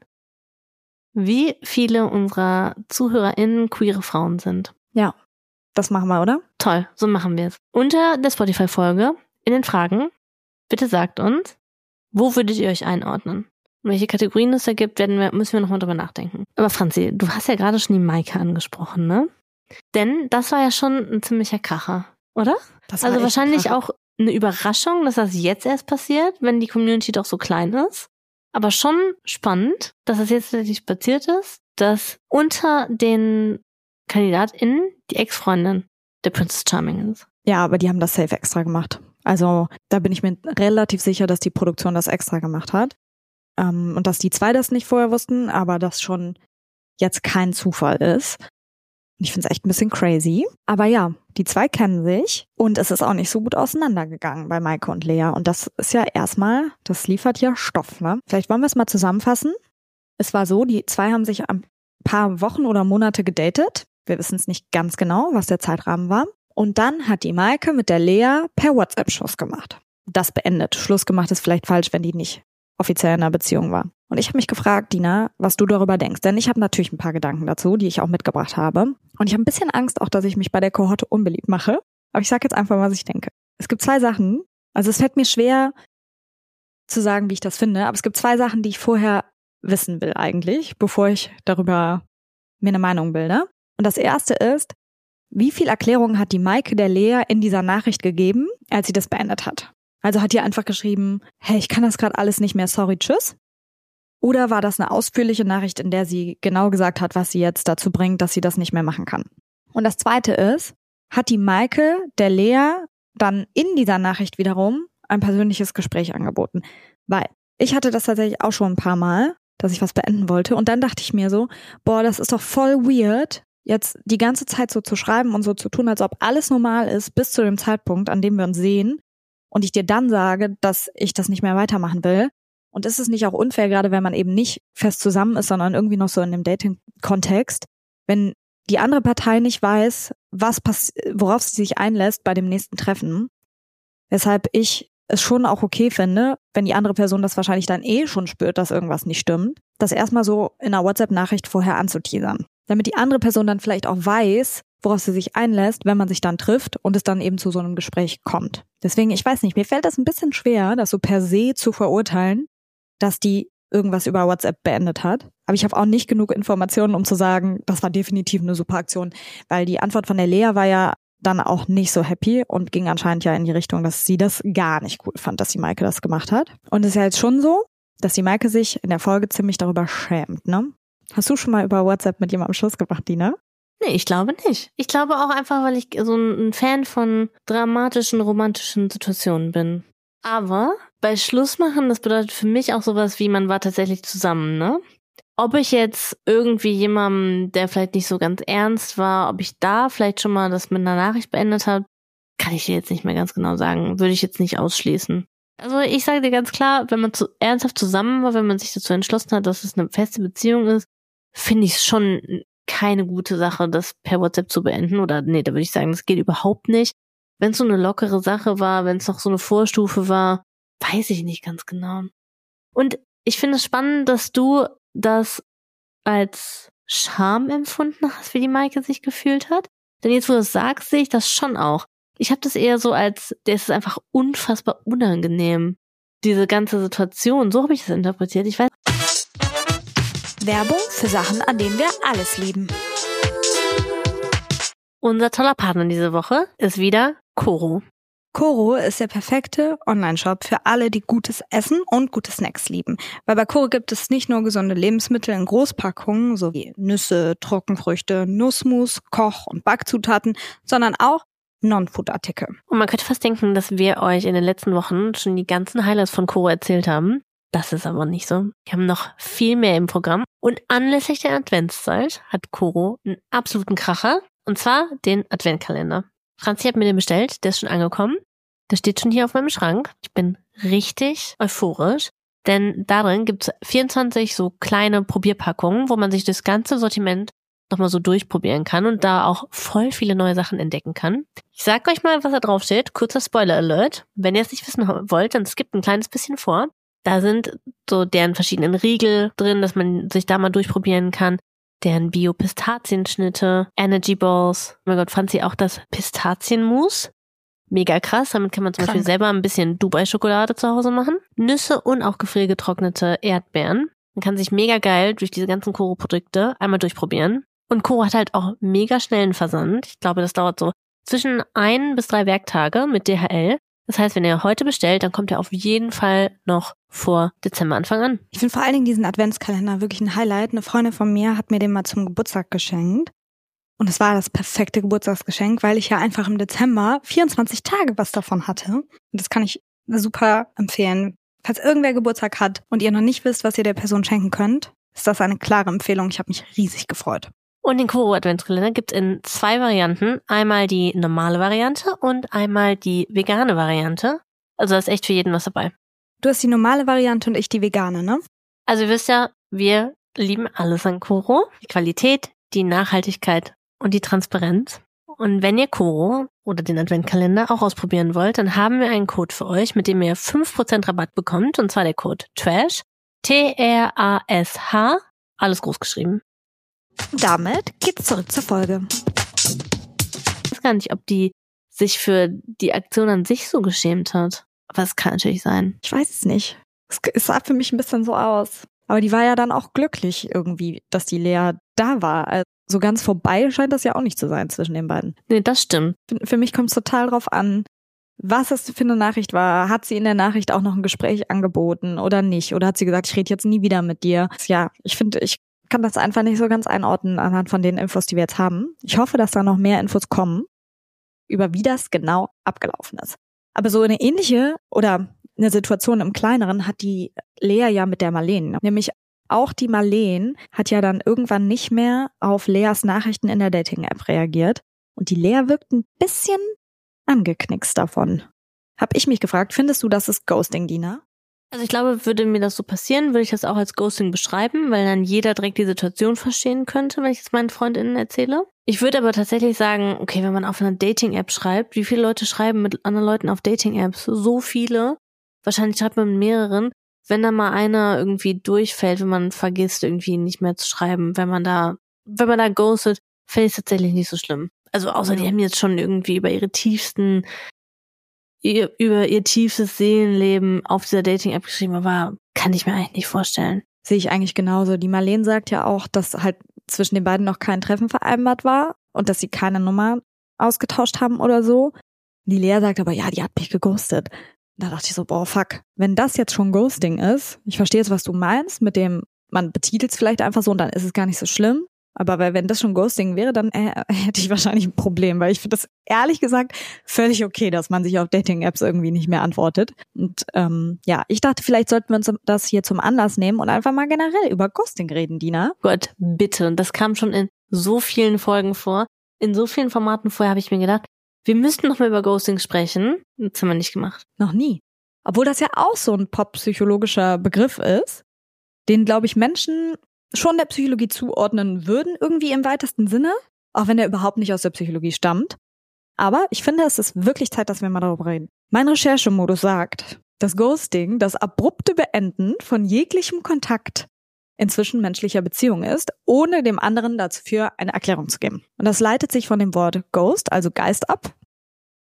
wie viele unserer ZuhörerInnen queere Frauen sind. Ja, das machen wir, oder? Toll, so machen wir es. Unter der Spotify-Folge in den Fragen, bitte sagt uns, wo würdet ihr euch einordnen? Und welche Kategorien es da gibt, werden wir, müssen wir nochmal drüber nachdenken. Aber Franzi, du hast ja gerade schon die Maike angesprochen, ne? Denn das war ja schon ein ziemlicher Kracher, oder? Das war also wahrscheinlich Kracher. Auch eine Überraschung, dass das jetzt erst passiert, wenn die Community doch so klein ist. Aber schon spannend, dass es jetzt tatsächlich passiert ist, dass unter den KandidatInnen die Ex-Freundin der Princess Charming ist. Ja, aber die haben das safe extra gemacht. Also da bin ich mir relativ sicher, dass die Produktion das extra gemacht hat. Ähm, und dass die zwei das nicht vorher wussten, aber das schon jetzt kein Zufall ist. Ich finde es echt ein bisschen crazy. Aber ja, die zwei kennen sich und es ist auch nicht so gut auseinandergegangen bei Maike und Lea. Und das ist ja erstmal, das liefert ja Stoff, ne? Vielleicht wollen wir es mal zusammenfassen. Es war so, die zwei haben sich ein paar Wochen oder Monate gedatet. Wir wissen es nicht ganz genau, was der Zeitrahmen war. Und dann hat die Maike mit der Lea per WhatsApp Schluss gemacht. Das beendet. Schluss gemacht ist vielleicht falsch, wenn die nicht offiziell in einer Beziehung war. Und ich habe mich gefragt, Dina, was du darüber denkst. Denn ich habe natürlich ein paar Gedanken dazu, die ich auch mitgebracht habe. Und ich habe ein bisschen Angst auch, dass ich mich bei der Kohorte unbeliebt mache. Aber ich sage jetzt einfach, was ich denke. Es gibt zwei Sachen. Also es fällt mir schwer zu sagen, wie ich das finde. Aber es gibt zwei Sachen, die ich vorher wissen will eigentlich, bevor ich darüber mir eine Meinung bilde. Und das erste ist, wie viel Erklärung hat die Maike der Lea in dieser Nachricht gegeben, als sie das beendet hat? Also hat die einfach geschrieben, hey, ich kann das gerade alles nicht mehr, sorry, tschüss? Oder war das eine ausführliche Nachricht, in der sie genau gesagt hat, was sie jetzt dazu bringt, dass sie das nicht mehr machen kann? Und das Zweite ist, hat die Maike der Lea dann in dieser Nachricht wiederum ein persönliches Gespräch angeboten? Weil ich hatte das tatsächlich auch schon ein paar Mal, dass ich was beenden wollte. Und dann dachte ich mir so, boah, das ist doch voll weird, jetzt die ganze Zeit so zu schreiben und so zu tun, als ob alles normal ist, bis zu dem Zeitpunkt, an dem wir uns sehen. Und ich dir dann sage, dass ich das nicht mehr weitermachen will. Und ist es nicht auch unfair, gerade wenn man eben nicht fest zusammen ist, sondern irgendwie noch so in dem Dating-Kontext, wenn die andere Partei nicht weiß, was pass- worauf sie sich einlässt bei dem nächsten Treffen. Weshalb ich es schon auch okay finde, wenn die andere Person das wahrscheinlich dann eh schon spürt, dass irgendwas nicht stimmt, das erstmal so in einer WhatsApp-Nachricht vorher anzuteasern. Damit die andere Person dann vielleicht auch weiß, worauf sie sich einlässt, wenn man sich dann trifft und es dann eben zu so einem Gespräch kommt. Deswegen, ich weiß nicht, mir fällt das ein bisschen schwer, das so per se zu verurteilen, dass die irgendwas über WhatsApp beendet hat. Aber ich habe auch nicht genug Informationen, um zu sagen, das war definitiv eine super Aktion. Weil die Antwort von der Lea war ja dann auch nicht so happy und ging anscheinend ja in die Richtung, dass sie das gar nicht cool fand, dass die Maike das gemacht hat. Und es ist ja jetzt schon so, dass die Maike sich in der Folge ziemlich darüber schämt, ne? Hast du schon mal über WhatsApp mit jemandem Schluss gemacht, Dina? Nee, ich glaube nicht. Ich glaube auch einfach, weil ich so ein Fan von dramatischen, romantischen Situationen bin. Aber bei Schlussmachen, das bedeutet für mich auch sowas wie, man war tatsächlich zusammen, ne? Ob ich jetzt irgendwie jemandem, der vielleicht nicht so ganz ernst war, ob ich da vielleicht schon mal das mit einer Nachricht beendet habe, kann ich dir jetzt nicht mehr ganz genau sagen. Würde ich jetzt nicht ausschließen. Also ich sage dir ganz klar, wenn man zu, ernsthaft zusammen war, wenn man sich dazu entschlossen hat, dass es eine feste Beziehung ist, finde ich es schon keine gute Sache, das per WhatsApp zu beenden. Oder nee, da würde ich sagen, das geht überhaupt nicht. Wenn es so eine lockere Sache war, wenn es noch so eine Vorstufe war, weiß ich nicht ganz genau. Und ich finde es spannend, dass du das als Scham empfunden hast, wie die Maike sich gefühlt hat. Denn jetzt, wo du das sagst, sehe ich das schon auch. Ich habe das eher so als, das ist einfach unfassbar unangenehm. Diese ganze Situation, so habe ich das interpretiert. Ich weiß. Werbung für Sachen, an denen wir alles lieben. Unser toller Partner diese Woche ist wieder Koro. Koro ist der perfekte Online-Shop für alle, die gutes Essen und gute Snacks lieben. Weil bei Koro gibt es nicht nur gesunde Lebensmittel in Großpackungen, sowie Nüsse, Trockenfrüchte, Nussmus, Koch- und Backzutaten, sondern auch Non-Food-Artikel. Und man könnte fast denken, dass wir euch in den letzten Wochen schon die ganzen Highlights von Koro erzählt haben. Das ist aber nicht so. Wir haben noch viel mehr im Programm. Und anlässlich der Adventszeit hat Koro einen absoluten Kracher. Und zwar den Adventkalender. Franzi hat mir den bestellt, der ist schon angekommen. Der steht schon hier auf meinem Schrank. Ich bin richtig euphorisch, denn darin gibt's vierundzwanzig so kleine Probierpackungen, wo man sich das ganze Sortiment nochmal so durchprobieren kann und da auch voll viele neue Sachen entdecken kann. Ich sag euch mal, was da drauf steht. Kurzer Spoiler-Alert. Wenn ihr es nicht wissen wollt, dann skippt ein kleines bisschen vor. Da sind so deren verschiedenen Riegel drin, dass man sich da mal durchprobieren kann. Deren Bio-Pistazienschnitte, Energy Balls. Oh mein Gott, fand sie auch das Pistazienmus. Mega krass, damit kann man zum Krank. Beispiel selber ein bisschen Dubai-Schokolade zu Hause machen. Nüsse und auch gefriergetrocknete Erdbeeren. Man kann sich mega geil durch diese ganzen Koro-Produkte einmal durchprobieren. Und Koro hat halt auch mega schnellen Versand. Ich glaube, das dauert so zwischen ein bis drei Werktage mit D H L. Das heißt, wenn ihr heute bestellt, dann kommt er auf jeden Fall noch vor Dezemberanfang an. Ich finde vor allen Dingen diesen Adventskalender wirklich ein Highlight. Eine Freundin von mir hat mir den mal zum Geburtstag geschenkt. Und es war das perfekte Geburtstagsgeschenk, weil ich ja einfach im Dezember vierundzwanzig Tage was davon hatte. Und das kann ich super empfehlen. Falls irgendwer Geburtstag hat und ihr noch nicht wisst, was ihr der Person schenken könnt, ist das eine klare Empfehlung. Ich habe mich riesig gefreut. Und den Koro Adventskalender gibt's in zwei Varianten. Einmal die normale Variante und einmal die vegane Variante. Also da ist echt für jeden was dabei. Du hast die normale Variante und ich die vegane, ne? Also ihr wisst ja, wir lieben alles an Koro. Die Qualität, die Nachhaltigkeit und die Transparenz. Und wenn ihr Koro oder den Adventkalender auch ausprobieren wollt, dann haben wir einen Code für euch, mit dem ihr fünf Prozent Rabatt bekommt. Und zwar der Code TRASH. T R A S H. Alles groß geschrieben. Damit geht's zurück zur Folge. Ich weiß gar nicht, ob die sich für die Aktion an sich so geschämt hat. Aber es kann natürlich sein. Ich weiß es nicht. Es sah für mich ein bisschen so aus. Aber die war ja dann auch glücklich irgendwie, dass die Lea da war. Also so ganz vorbei scheint das ja auch nicht zu sein zwischen den beiden. Nee, das stimmt. Für, für mich kommt es total drauf an, was das für eine Nachricht war. Hat sie in der Nachricht auch noch ein Gespräch angeboten oder nicht? Oder hat sie gesagt, ich rede jetzt nie wieder mit dir? Ja, ich finde, ich kann das einfach nicht so ganz einordnen anhand von den Infos, die wir jetzt haben. Ich hoffe, dass da noch mehr Infos kommen, über wie das genau abgelaufen ist. Aber so eine ähnliche oder eine Situation im Kleineren hat die Lea ja mit der Marleen. Nämlich auch die Marleen hat ja dann irgendwann nicht mehr auf Leas Nachrichten in der Dating-App reagiert. Und die Lea wirkt ein bisschen angeknickst davon. Hab ich mich gefragt, findest du, das ist Ghosting, Dina? Also ich glaube, würde mir das so passieren, würde ich das auch als Ghosting beschreiben, weil dann jeder direkt die Situation verstehen könnte, wenn ich es meinen FreundInnen erzähle. Ich würde aber tatsächlich sagen, okay, wenn man auf einer Dating-App schreibt, wie viele Leute schreiben mit anderen Leuten auf Dating-Apps? So viele. Wahrscheinlich schreibt man mit mehreren. Wenn da mal einer irgendwie durchfällt, wenn man vergisst, irgendwie nicht mehr zu schreiben, wenn man da, wenn man da ghostet, fällt es tatsächlich nicht so schlimm. Also außer die haben jetzt schon irgendwie über ihre tiefsten Ihr, über ihr tiefstes Seelenleben auf dieser Dating-App geschrieben, aber kann ich mir eigentlich nicht vorstellen. Sehe ich eigentlich genauso. Die Marleen sagt ja auch, dass halt zwischen den beiden noch kein Treffen vereinbart war und dass sie keine Nummer ausgetauscht haben oder so. Die Lea sagt aber, ja, die hat mich geghostet. Da dachte ich so, boah, fuck. Wenn das jetzt schon Ghosting ist, ich verstehe jetzt, was du meinst, mit dem, man betitelt es vielleicht einfach so und dann ist es gar nicht so schlimm. Aber weil wenn das schon Ghosting wäre, dann äh, hätte ich wahrscheinlich ein Problem, weil ich finde das ehrlich gesagt völlig okay, dass man sich auf Dating-Apps irgendwie nicht mehr antwortet. Und ähm, ja, ich dachte, vielleicht sollten wir uns das hier zum Anlass nehmen und einfach mal generell über Ghosting reden, Dina. Gott, bitte. Und das kam schon in so vielen Folgen vor. In so vielen Formaten vorher habe ich mir gedacht, wir müssten noch mal über Ghosting sprechen. Das haben wir nicht gemacht. Noch nie. Obwohl das ja auch so ein pop-psychologischer Begriff ist, den, glaube ich, Menschen schon der Psychologie zuordnen würden, irgendwie im weitesten Sinne, auch wenn der überhaupt nicht aus der Psychologie stammt. Aber ich finde, es ist wirklich Zeit, dass wir mal darüber reden. Mein Recherchemodus sagt, dass Ghosting das abrupte Beenden von jeglichem Kontakt in zwischenmenschlicher Beziehung ist, ohne dem anderen dafür eine Erklärung zu geben. Und das leitet sich von dem Wort Ghost, also Geist ab.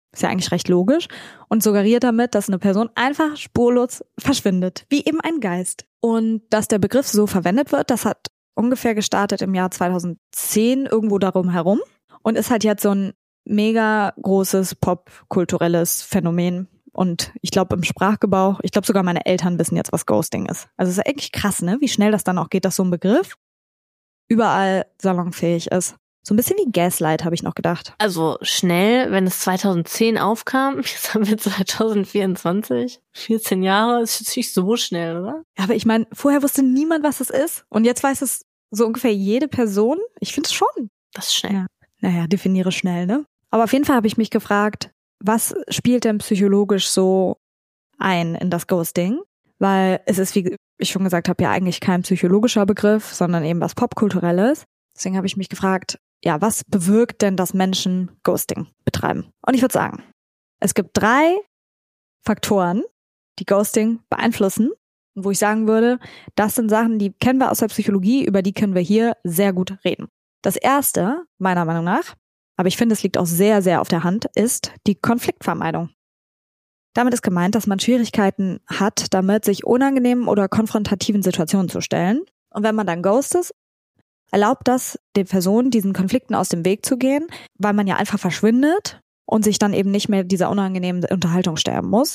Ist ja eigentlich recht logisch. Und suggeriert damit, dass eine Person einfach spurlos verschwindet. Wie eben ein Geist. Und dass der Begriff so verwendet wird, das hat ungefähr gestartet im Jahr zweitausendzehn, irgendwo darum herum. Und ist halt jetzt so ein mega großes popkulturelles Phänomen. Und ich glaube im Sprachgebrauch, ich glaube sogar meine Eltern wissen jetzt, was Ghosting ist. Also es ist eigentlich krass, ne? Wie schnell das dann auch geht, dass so ein Begriff überall salonfähig ist. So ein bisschen wie Gaslight, habe ich noch gedacht. Also schnell, wenn es zweitausendzehn aufkam, jetzt haben wir zweitausendvierundzwanzig, vierzehn Jahre, ist jetzt nicht so schnell, oder? Ja, aber ich meine, vorher wusste niemand, was das ist. Und jetzt weiß es so ungefähr jede Person. Ich finde es schon. Das ist schnell. Ja. Naja, definiere schnell, ne? Aber auf jeden Fall habe ich mich gefragt, was spielt denn psychologisch so ein in das Ghosting? Weil es ist, wie ich schon gesagt habe, ja eigentlich kein psychologischer Begriff, sondern eben was Popkulturelles. Deswegen habe ich mich gefragt, ja, was bewirkt denn, dass Menschen Ghosting betreiben? Und ich würde sagen, es gibt drei Faktoren, die Ghosting beeinflussen. Und wo ich sagen würde, das sind Sachen, die kennen wir aus der Psychologie, über die können wir hier sehr gut reden. Das erste, meiner Meinung nach, aber ich finde, es liegt auch sehr, sehr auf der Hand, ist die Konfliktvermeidung. Damit ist gemeint, dass man Schwierigkeiten hat, damit sich unangenehmen oder konfrontativen Situationen zu stellen. Und wenn man dann ghostet, erlaubt das den Personen, diesen Konflikten aus dem Weg zu gehen, weil man ja einfach verschwindet und sich dann eben nicht mehr dieser unangenehmen Unterhaltung stellen muss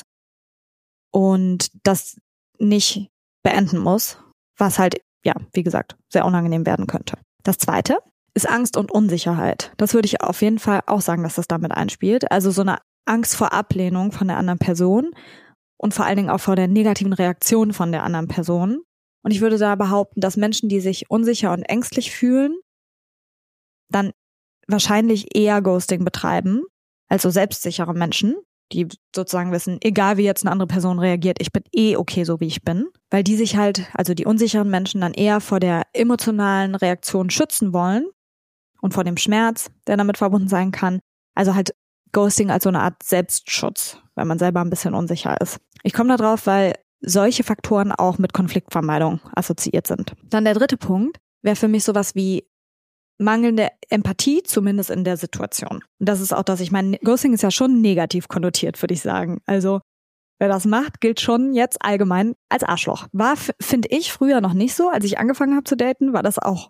und das nicht beenden muss, was halt, ja, wie gesagt, sehr unangenehm werden könnte. Das zweite ist Angst und Unsicherheit. Das würde ich auf jeden Fall auch sagen, dass das damit einspielt. Also so eine Angst vor Ablehnung von der anderen Person und vor allen Dingen auch vor der negativen Reaktion von der anderen Person. Und ich würde da behaupten, dass Menschen, die sich unsicher und ängstlich fühlen, dann wahrscheinlich eher Ghosting betreiben, als so selbstsichere Menschen, die sozusagen wissen, egal wie jetzt eine andere Person reagiert, ich bin eh okay, so wie ich bin. Weil die sich halt, also die unsicheren Menschen dann eher vor der emotionalen Reaktion schützen wollen und vor dem Schmerz, der damit verbunden sein kann. Also halt Ghosting als so eine Art Selbstschutz, weil man selber ein bisschen unsicher ist. Ich komme da drauf, weil solche Faktoren auch mit Konfliktvermeidung assoziiert sind. Dann der dritte Punkt wäre für mich sowas wie mangelnde Empathie, zumindest in der Situation. Und das ist auch das, ich meine, Ghosting ist ja schon negativ konnotiert, würde ich sagen. Also wer das macht, gilt schon jetzt allgemein als Arschloch. War, finde ich, früher noch nicht so. Als ich angefangen habe zu daten, war das auch,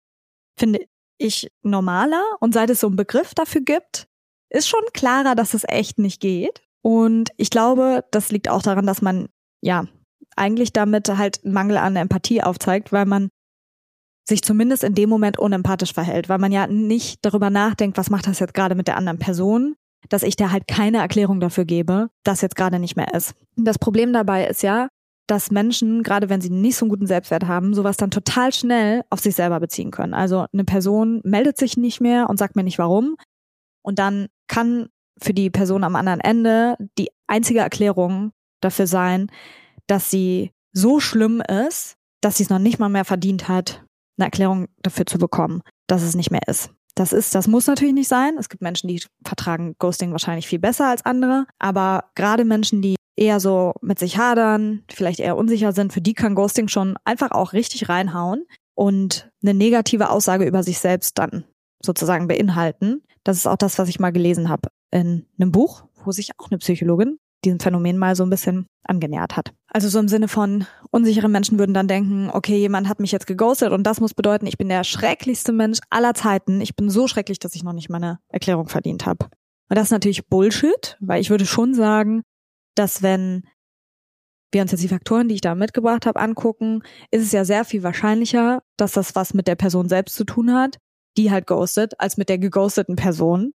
finde ich, normaler. Und seit es so einen Begriff dafür gibt, ist schon klarer, dass es echt nicht geht. Und ich glaube, das liegt auch daran, dass man ja eigentlich damit halt einen Mangel an Empathie aufzeigt, weil man sich zumindest in dem Moment unempathisch verhält, weil man ja nicht darüber nachdenkt, was macht das jetzt gerade mit der anderen Person, dass ich da halt keine Erklärung dafür gebe, dass jetzt gerade nicht mehr ist. Das Problem dabei ist ja, dass Menschen, gerade wenn sie nicht so einen guten Selbstwert haben, sowas dann total schnell auf sich selber beziehen können. Also eine Person meldet sich nicht mehr und sagt mir nicht warum. Und dann kann für die Person am anderen Ende die einzige Erklärung dafür sein, dass sie so schlimm ist, dass sie es noch nicht mal mehr verdient hat, eine Erklärung dafür zu bekommen, dass es nicht mehr ist. Das ist, das muss natürlich nicht sein. Es gibt Menschen, die vertragen Ghosting wahrscheinlich viel besser als andere. Aber gerade Menschen, die eher so mit sich hadern, vielleicht eher unsicher sind, für die kann Ghosting schon einfach auch richtig reinhauen und eine negative Aussage über sich selbst dann sozusagen beinhalten. Das ist auch das, was ich mal gelesen habe in einem Buch, wo sich auch eine Psychologin diesem Phänomen mal so ein bisschen angenähert hat. Also so im Sinne von, unsichere Menschen würden dann denken, okay, jemand hat mich jetzt geghostet und das muss bedeuten, ich bin der schrecklichste Mensch aller Zeiten. Ich bin so schrecklich, dass ich noch nicht meine Erklärung verdient habe. Und das ist natürlich Bullshit, weil ich würde schon sagen, dass wenn wir uns jetzt die Faktoren, die ich da mitgebracht habe, angucken, ist es ja sehr viel wahrscheinlicher, dass das was mit der Person selbst zu tun hat, die halt ghostet, als mit der geghosteten Person.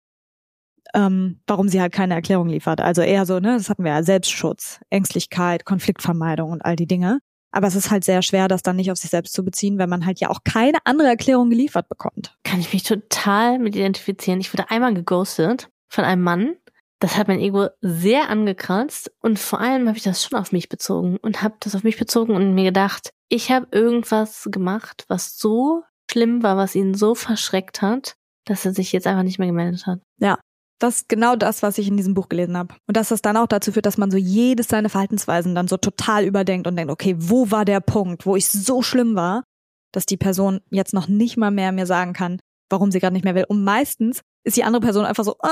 Ähm, warum sie halt keine Erklärung liefert. Also eher so, ne, das hatten wir ja, Selbstschutz, Ängstlichkeit, Konfliktvermeidung und all die Dinge. Aber es ist halt sehr schwer, das dann nicht auf sich selbst zu beziehen, wenn man halt ja auch keine andere Erklärung geliefert bekommt. Kann ich mich total mit identifizieren. Ich wurde einmal geghostet von einem Mann. Das hat mein Ego sehr angekratzt und vor allem habe ich das schon auf mich bezogen und habe das auf mich bezogen und mir gedacht, ich habe irgendwas gemacht, was so schlimm war, was ihn so verschreckt hat, dass er sich jetzt einfach nicht mehr gemeldet hat. Ja. Das ist genau das, was ich in diesem Buch gelesen habe. Und dass das dann auch dazu führt, dass man so jedes seine Verhaltensweisen dann so total überdenkt und denkt, okay, wo war der Punkt, wo ich so schlimm war, dass die Person jetzt noch nicht mal mehr mir sagen kann, warum sie gerade nicht mehr will. Und meistens ist die andere Person einfach so, ah,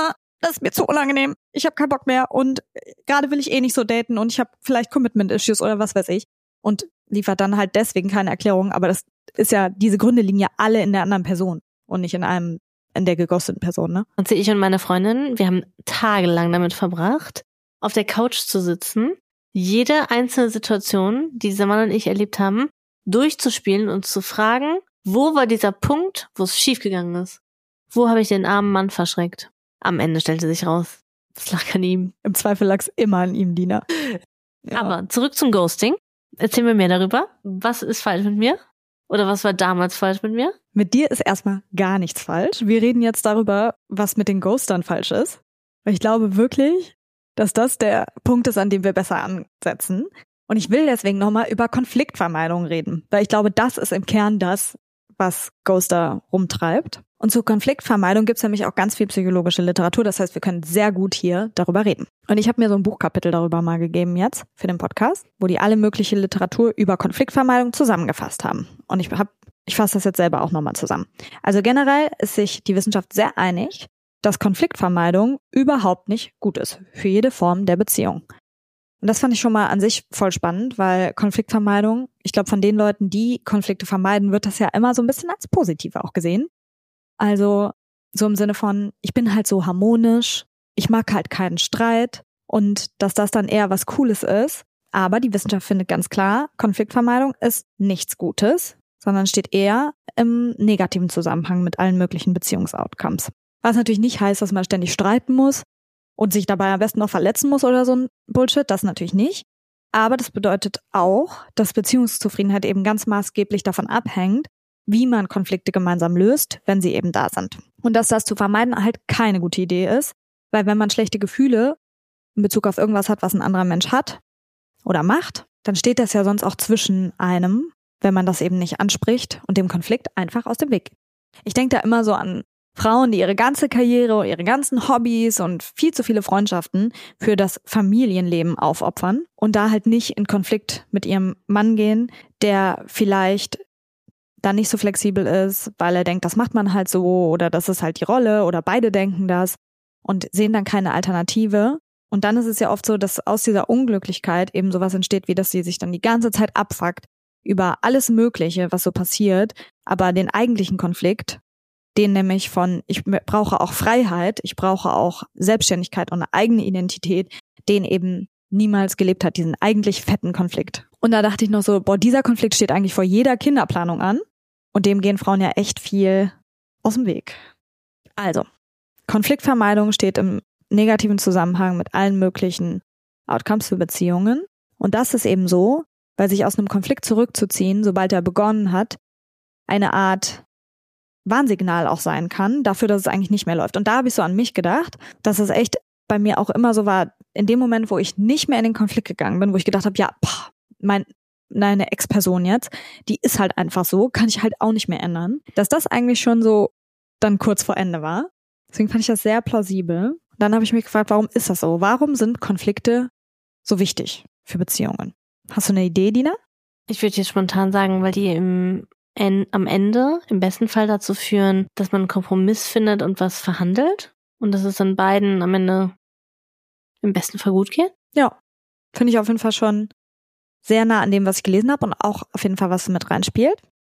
das ist mir zu unangenehm, ich habe keinen Bock mehr und gerade will ich eh nicht so daten und ich habe vielleicht Commitment-Issues oder was weiß ich und liefert dann halt deswegen keine Erklärung, aber das ist ja, diese Gründe liegen ja alle in der anderen Person und nicht in einem, in der geghosteten Person, ne? Und ich und meine Freundin, wir haben tagelang damit verbracht, auf der Couch zu sitzen, jede einzelne Situation, die dieser Mann und ich erlebt haben, durchzuspielen und zu fragen, wo war dieser Punkt, wo es schiefgegangen ist? Wo habe ich den armen Mann verschreckt? Am Ende stellte sich raus, es lag an ihm. Im Zweifel lag es immer an ihm, Dina. Ja. Aber zurück zum Ghosting. Erzähl mir mehr darüber. Was ist falsch mit mir? Oder was war damals falsch mit mir? Mit dir ist erstmal gar nichts falsch. Wir reden jetzt darüber, was mit den Ghostern falsch ist. Weil ich glaube wirklich, dass das der Punkt ist, an dem wir besser ansetzen. Und ich will deswegen nochmal über Konfliktvermeidung reden. Weil ich glaube, das ist im Kern das, was Ghoster rumtreibt. Und zur Konfliktvermeidung gibt es nämlich auch ganz viel psychologische Literatur. Das heißt, wir können sehr gut hier darüber reden. Und ich habe mir so ein Buchkapitel darüber mal gegeben jetzt für den Podcast, wo die alle mögliche Literatur über Konfliktvermeidung zusammengefasst haben. Und ich habe, ich fasse das jetzt selber auch nochmal zusammen. Also generell ist sich die Wissenschaft sehr einig, dass Konfliktvermeidung überhaupt nicht gut ist für jede Form der Beziehung. Und das fand ich schon mal an sich voll spannend, weil Konfliktvermeidung, ich glaube, von den Leuten, die Konflikte vermeiden, wird das ja immer so ein bisschen als positiv auch gesehen. Also so im Sinne von, ich bin halt so harmonisch, ich mag halt keinen Streit und dass das dann eher was Cooles ist. Aber die Wissenschaft findet ganz klar, Konfliktvermeidung ist nichts Gutes, sondern steht eher im negativen Zusammenhang mit allen möglichen Beziehungsoutcomes. Was natürlich nicht heißt, dass man ständig streiten muss und sich dabei am besten noch verletzen muss oder so ein Bullshit, das natürlich nicht. Aber das bedeutet auch, dass Beziehungszufriedenheit eben ganz maßgeblich davon abhängt, wie man Konflikte gemeinsam löst, wenn sie eben da sind. Und dass das zu vermeiden halt keine gute Idee ist, weil wenn man schlechte Gefühle in Bezug auf irgendwas hat, was ein anderer Mensch hat oder macht, dann steht das ja sonst auch zwischen einem, wenn man das eben nicht anspricht und dem Konflikt einfach aus dem Weg geht. Ich denke da immer so an Frauen, die ihre ganze Karriere, ihre ganzen Hobbys und viel zu viele Freundschaften für das Familienleben aufopfern und da halt nicht in Konflikt mit ihrem Mann gehen, der vielleicht dann nicht so flexibel ist, weil er denkt, das macht man halt so oder das ist halt die Rolle oder beide denken das und sehen dann keine Alternative. Und dann ist es ja oft so, dass aus dieser Unglücklichkeit eben sowas entsteht, wie dass sie sich dann die ganze Zeit abfuckt über alles Mögliche, was so passiert, aber den eigentlichen Konflikt, den nämlich von, ich brauche auch Freiheit, ich brauche auch Selbstständigkeit und eine eigene Identität, den eben niemals gelebt hat, diesen eigentlich fetten Konflikt. Und da dachte ich noch so, boah, dieser Konflikt steht eigentlich vor jeder Kinderplanung an und dem gehen Frauen ja echt viel aus dem Weg. Also, Konfliktvermeidung steht im negativen Zusammenhang mit allen möglichen Outcomes für Beziehungen und das ist eben so, weil sich aus einem Konflikt zurückzuziehen, sobald er begonnen hat, eine Art Warnsignal auch sein kann, dafür, dass es eigentlich nicht mehr läuft. Und da habe ich so an mich gedacht, dass es echt bei mir auch immer so war, in dem Moment, wo ich nicht mehr in den Konflikt gegangen bin, wo ich gedacht habe, ja, boah, mein, meine Ex-Person jetzt, die ist halt einfach so, kann ich halt auch nicht mehr ändern, dass das eigentlich schon so dann kurz vor Ende war. Deswegen fand ich das sehr plausibel. Dann habe ich mich gefragt, warum ist das so? Warum sind Konflikte so wichtig für Beziehungen? Hast du eine Idee, Dina? Ich würde jetzt spontan sagen, weil die im En- am Ende im besten Fall dazu führen, dass man einen Kompromiss findet und was verhandelt und dass es dann beiden am Ende im besten Fall gut geht. Ja, finde ich auf jeden Fall schon sehr nah an dem, was ich gelesen habe und auch auf jeden Fall, was mit reinspielt.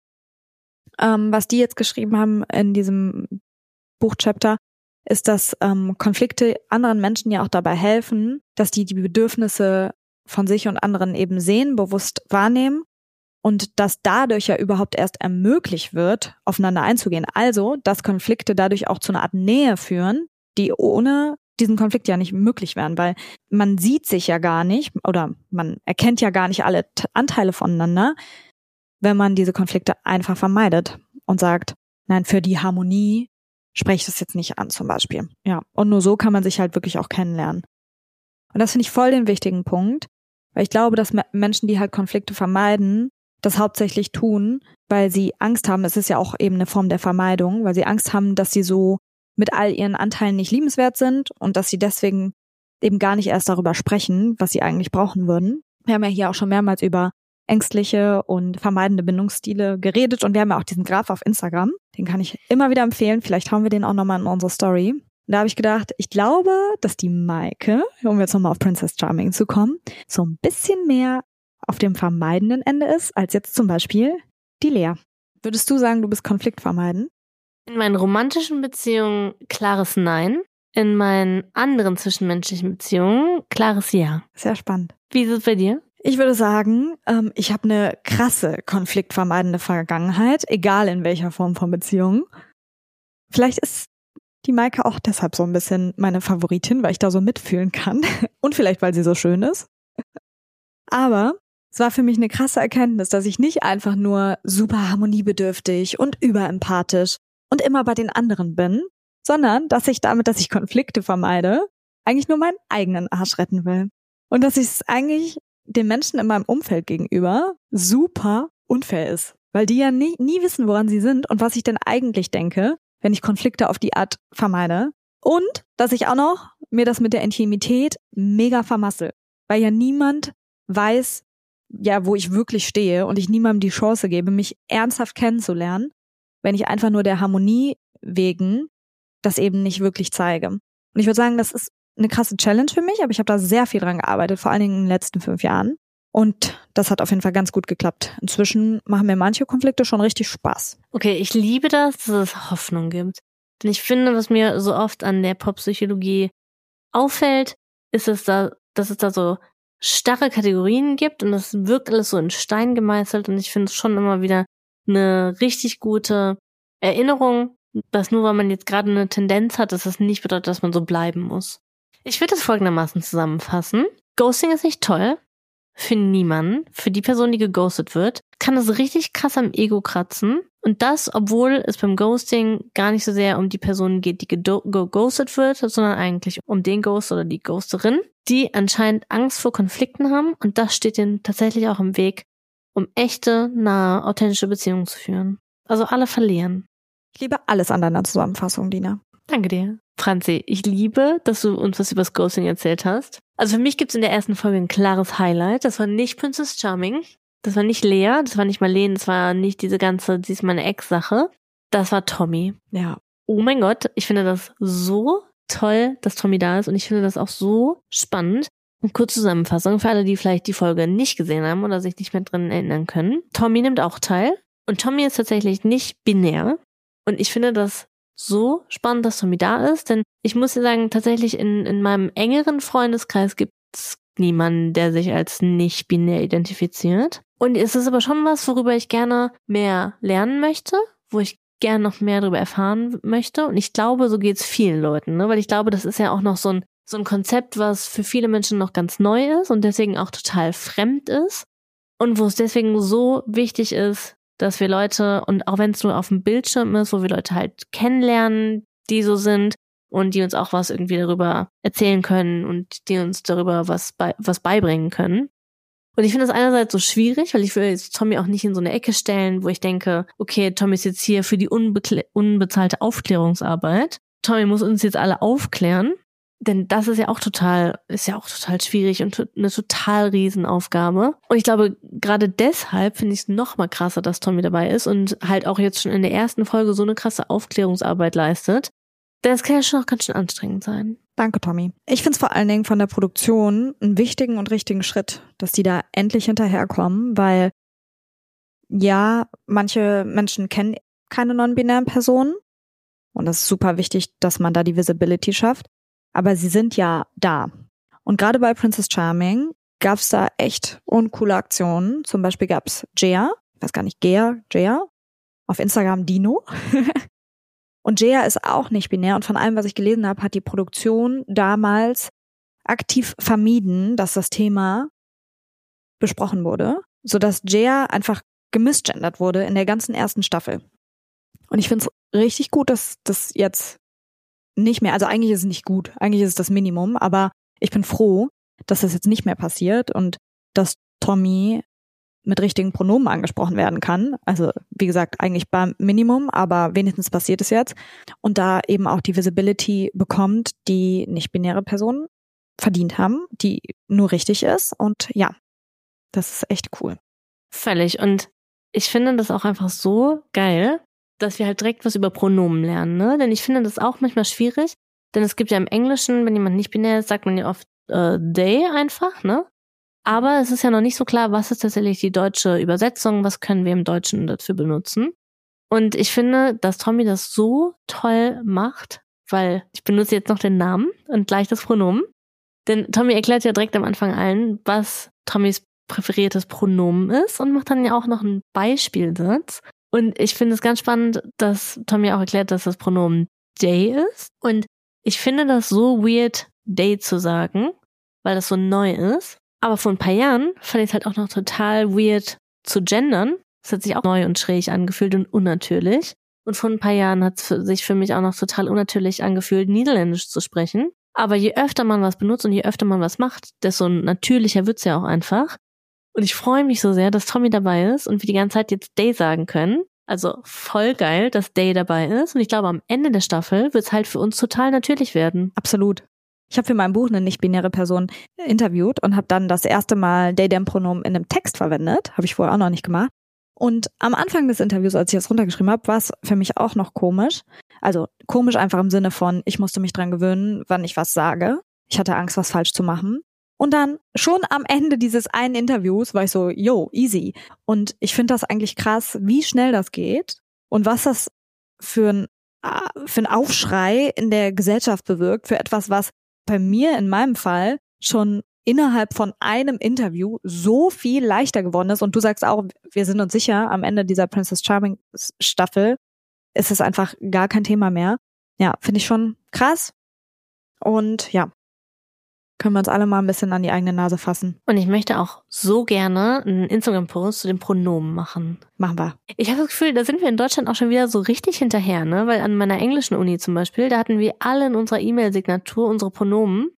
Ähm, was die jetzt geschrieben haben in diesem Buchchapter, ist, dass ähm, Konflikte anderen Menschen ja auch dabei helfen, dass die die Bedürfnisse von sich und anderen eben sehen, bewusst wahrnehmen und dass dadurch ja überhaupt erst ermöglicht wird, aufeinander einzugehen. Also, dass Konflikte dadurch auch zu einer Art Nähe führen, die ohne diesen Konflikt ja nicht möglich wären, weil man sieht sich ja gar nicht oder man erkennt ja gar nicht alle T- Anteile voneinander, wenn man diese Konflikte einfach vermeidet und sagt, nein, für die Harmonie spreche ich das jetzt nicht an zum Beispiel. Ja, und nur so kann man sich halt wirklich auch kennenlernen. Und das finde ich voll den wichtigen Punkt, weil ich glaube, dass Menschen, die halt Konflikte vermeiden, das hauptsächlich tun, weil sie Angst haben, es ist ja auch eben eine Form der Vermeidung, weil sie Angst haben, dass sie so mit all ihren Anteilen nicht liebenswert sind und dass sie deswegen eben gar nicht erst darüber sprechen, was sie eigentlich brauchen würden. Wir haben ja hier auch schon mehrmals über ängstliche und vermeidende Bindungsstile geredet und wir haben ja auch diesen Graph auf Instagram, den kann ich immer wieder empfehlen, vielleicht hauen wir den auch nochmal in unsere Story. Und da habe ich gedacht, ich glaube, dass die Maike, um jetzt nochmal auf Princess Charming zu kommen, so ein bisschen mehr auf dem vermeidenden Ende ist, als jetzt zum Beispiel die Lea. Würdest du sagen, du bist konfliktvermeidend? In meinen romantischen Beziehungen klares Nein. In meinen anderen zwischenmenschlichen Beziehungen klares Ja. Sehr spannend. Wie ist es bei dir? Ich würde sagen, ähm, ich habe eine krasse konfliktvermeidende Vergangenheit, egal in welcher Form von Beziehungen. Vielleicht ist die Maike auch deshalb so ein bisschen meine Favoritin, weil ich da so mitfühlen kann. Und vielleicht, weil sie so schön ist. Aber es war für mich eine krasse Erkenntnis, dass ich nicht einfach nur super harmoniebedürftig und überempathisch und immer bei den anderen bin, sondern dass ich damit, dass ich Konflikte vermeide, eigentlich nur meinen eigenen Arsch retten will. Und dass ich es eigentlich den Menschen in meinem Umfeld gegenüber super unfair ist. Weil die ja nie, nie wissen, woran sie sind und was ich denn eigentlich denke, wenn ich Konflikte auf die Art vermeide. Und dass ich auch noch mir das mit der Intimität mega vermassel. Weil ja niemand weiß, ja, wo ich wirklich stehe und ich niemandem die Chance gebe, mich ernsthaft kennenzulernen, wenn ich einfach nur der Harmonie wegen das eben nicht wirklich zeige. Und ich würde sagen, das ist eine krasse Challenge für mich, aber ich habe da sehr viel dran gearbeitet, vor allen Dingen in den letzten fünf Jahren. Und das hat auf jeden Fall ganz gut geklappt. Inzwischen machen mir manche Konflikte schon richtig Spaß. Okay, ich liebe das, dass es Hoffnung gibt. Denn ich finde, was mir so oft an der Poppsychologie auffällt, ist es da, dass es da so starre Kategorien gibt und das wirkt alles so in Stein gemeißelt und ich finde es schon immer wieder eine richtig gute Erinnerung, dass nur weil man jetzt gerade eine Tendenz hat, dass das nicht bedeutet, dass man so bleiben muss. Ich würde das folgendermaßen zusammenfassen. Ghosting ist nicht toll. Für niemanden. Für die Person, die geghostet wird, kann es richtig krass am Ego kratzen. Und das, obwohl es beim Ghosting gar nicht so sehr um die Person geht, die geghostet wird, sondern eigentlich um den Ghost oder die Ghosterin, die anscheinend Angst vor Konflikten haben. Und das steht ihnen tatsächlich auch im Weg, um echte, nahe, authentische Beziehungen zu führen. Also alle verlieren. Ich liebe alles an deiner Zusammenfassung, Dina. Danke dir. Franzi, ich liebe, dass du uns was über das Ghosting erzählt hast. Also für mich gibt's in der ersten Folge ein klares Highlight. Das war nicht Princess Charming. Das war nicht Lea. Das war nicht Marlene. Das war nicht diese ganze, sie ist meine Ex-Sache. Das war Tommy. Ja. Oh mein Gott, ich finde das so toll, dass Tommy da ist. Und ich finde das auch so spannend. Und kurz Zusammenfassung für alle, die vielleicht die Folge nicht gesehen haben oder sich nicht mehr drin erinnern können. Tommy nimmt auch teil. Und Tommy ist tatsächlich nicht binär. Und ich finde das so spannend, dass Tommy da ist, denn ich muss dir sagen, tatsächlich in, in meinem engeren Freundeskreis gibt es niemanden, der sich als nicht binär identifiziert. Und es ist aber schon was, worüber ich gerne mehr lernen möchte, wo ich gerne noch mehr darüber erfahren möchte. Und ich glaube, so geht's vielen Leuten, ne? Weil ich glaube, das ist ja auch noch so ein, so ein Konzept, was für viele Menschen noch ganz neu ist und deswegen auch total fremd ist. Und wo es deswegen so wichtig ist, dass wir Leute, und auch wenn es nur auf dem Bildschirm ist, wo wir Leute halt kennenlernen, die so sind und die uns auch was irgendwie darüber erzählen können und die uns darüber was bei, was beibringen können. Und ich finde das einerseits so schwierig, weil ich will jetzt Tommy auch nicht in so eine Ecke stellen, wo ich denke, okay, Tommy ist jetzt hier für die unbe- unbezahlte Aufklärungsarbeit. Tommy muss uns jetzt alle aufklären. Denn das ist ja auch total, ist ja auch total schwierig und eine total Riesenaufgabe. Und ich glaube, gerade deshalb finde ich es noch mal krasser, dass Tommy dabei ist und halt auch jetzt schon in der ersten Folge so eine krasse Aufklärungsarbeit leistet. Denn es kann ja schon auch ganz schön anstrengend sein. Danke, Tommy. Ich finde es vor allen Dingen von der Produktion einen wichtigen und richtigen Schritt, dass die da endlich hinterherkommen, weil ja, manche Menschen kennen keine non-binären Personen und das ist super wichtig, dass man da die Visibility schafft. Aber sie sind ja da. Und gerade bei Princess Charming gab es da echt uncoole Aktionen. Zum Beispiel gab es Jaya, ich weiß gar nicht, Gea, Jaya, auf Instagram Dino. Und Jaya ist auch nicht binär. Und von allem, was ich gelesen habe, hat die Produktion damals aktiv vermieden, dass das Thema besprochen wurde, sodass Jaya einfach gemisgendert wurde in der ganzen ersten Staffel. Und ich finde es richtig gut, dass das jetzt nicht mehr, also eigentlich ist es nicht gut, eigentlich ist es das Minimum, aber ich bin froh, dass das jetzt nicht mehr passiert und dass Tommy mit richtigen Pronomen angesprochen werden kann. Also wie gesagt, eigentlich beim Minimum, aber wenigstens passiert es jetzt. Und da eben auch die Visibility bekommt, die nicht-binäre Personen verdient haben, die nur richtig ist. Und ja, das ist echt cool. Völlig. Und ich finde das auch einfach so geil, dass wir halt direkt was über Pronomen lernen, ne? Denn ich finde das auch manchmal schwierig, Denn es gibt ja im Englischen, wenn jemand nicht binär ist, sagt man ja oft äh, they einfach, ne? Aber es ist ja noch nicht so klar, was ist tatsächlich die deutsche Übersetzung, was können wir im Deutschen dafür benutzen. Und ich finde, dass Tommy das so toll macht, weil ich benutze jetzt noch den Namen und gleich das Pronomen. Denn Tommy erklärt ja direkt am Anfang allen, was Tommys präferiertes Pronomen ist und macht dann ja auch noch einen Beispielsatz. Und ich finde es ganz spannend, dass Tommy auch erklärt, dass das Pronomen they ist. Und ich finde das so weird, they zu sagen, weil das so neu ist. Aber vor ein paar Jahren fand ich es halt auch noch total weird zu gendern. Das hat sich auch neu und schräg angefühlt und unnatürlich. Und vor ein paar Jahren hat es sich für mich auch noch total unnatürlich angefühlt, Niederländisch zu sprechen. Aber je öfter man was benutzt und je öfter man was macht, desto natürlicher wird's ja auch einfach. Und ich freue mich so sehr, dass Tommy dabei ist und wir die ganze Zeit jetzt they sagen können. Also voll geil, dass they dabei ist. Und ich glaube, am Ende der Staffel wird's halt für uns total natürlich werden. Absolut. Ich habe für mein Buch eine nicht-binäre Person interviewt und habe dann das erste Mal they-them-Pronomen in einem Text verwendet. Habe ich vorher auch noch nicht gemacht. Und am Anfang des Interviews, als ich das runtergeschrieben habe, war es für mich auch noch komisch. Also komisch einfach im Sinne von, ich musste mich dran gewöhnen, wann ich was sage. Ich hatte Angst, was falsch zu machen. Und dann schon am Ende dieses einen Interviews war ich so, yo, easy. Und ich finde das eigentlich krass, wie schnell das geht und was das für ein, für ein Aufschrei in der Gesellschaft bewirkt, für etwas, was bei mir in meinem Fall schon innerhalb von einem Interview so viel leichter geworden ist. Und du sagst auch, wir sind uns sicher, am Ende dieser Princess Charming Staffel ist es einfach gar kein Thema mehr. Ja, finde ich schon krass. Und ja, können wir uns alle mal ein bisschen an die eigene Nase fassen. Und ich möchte auch so gerne einen Instagram-Post zu den Pronomen machen. Machen wir. Ich habe das Gefühl, da sind wir in Deutschland auch schon wieder so richtig hinterher, ne? Weil an meiner englischen Uni zum Beispiel, da hatten wir alle in unserer E-Mail-Signatur unsere Pronomen.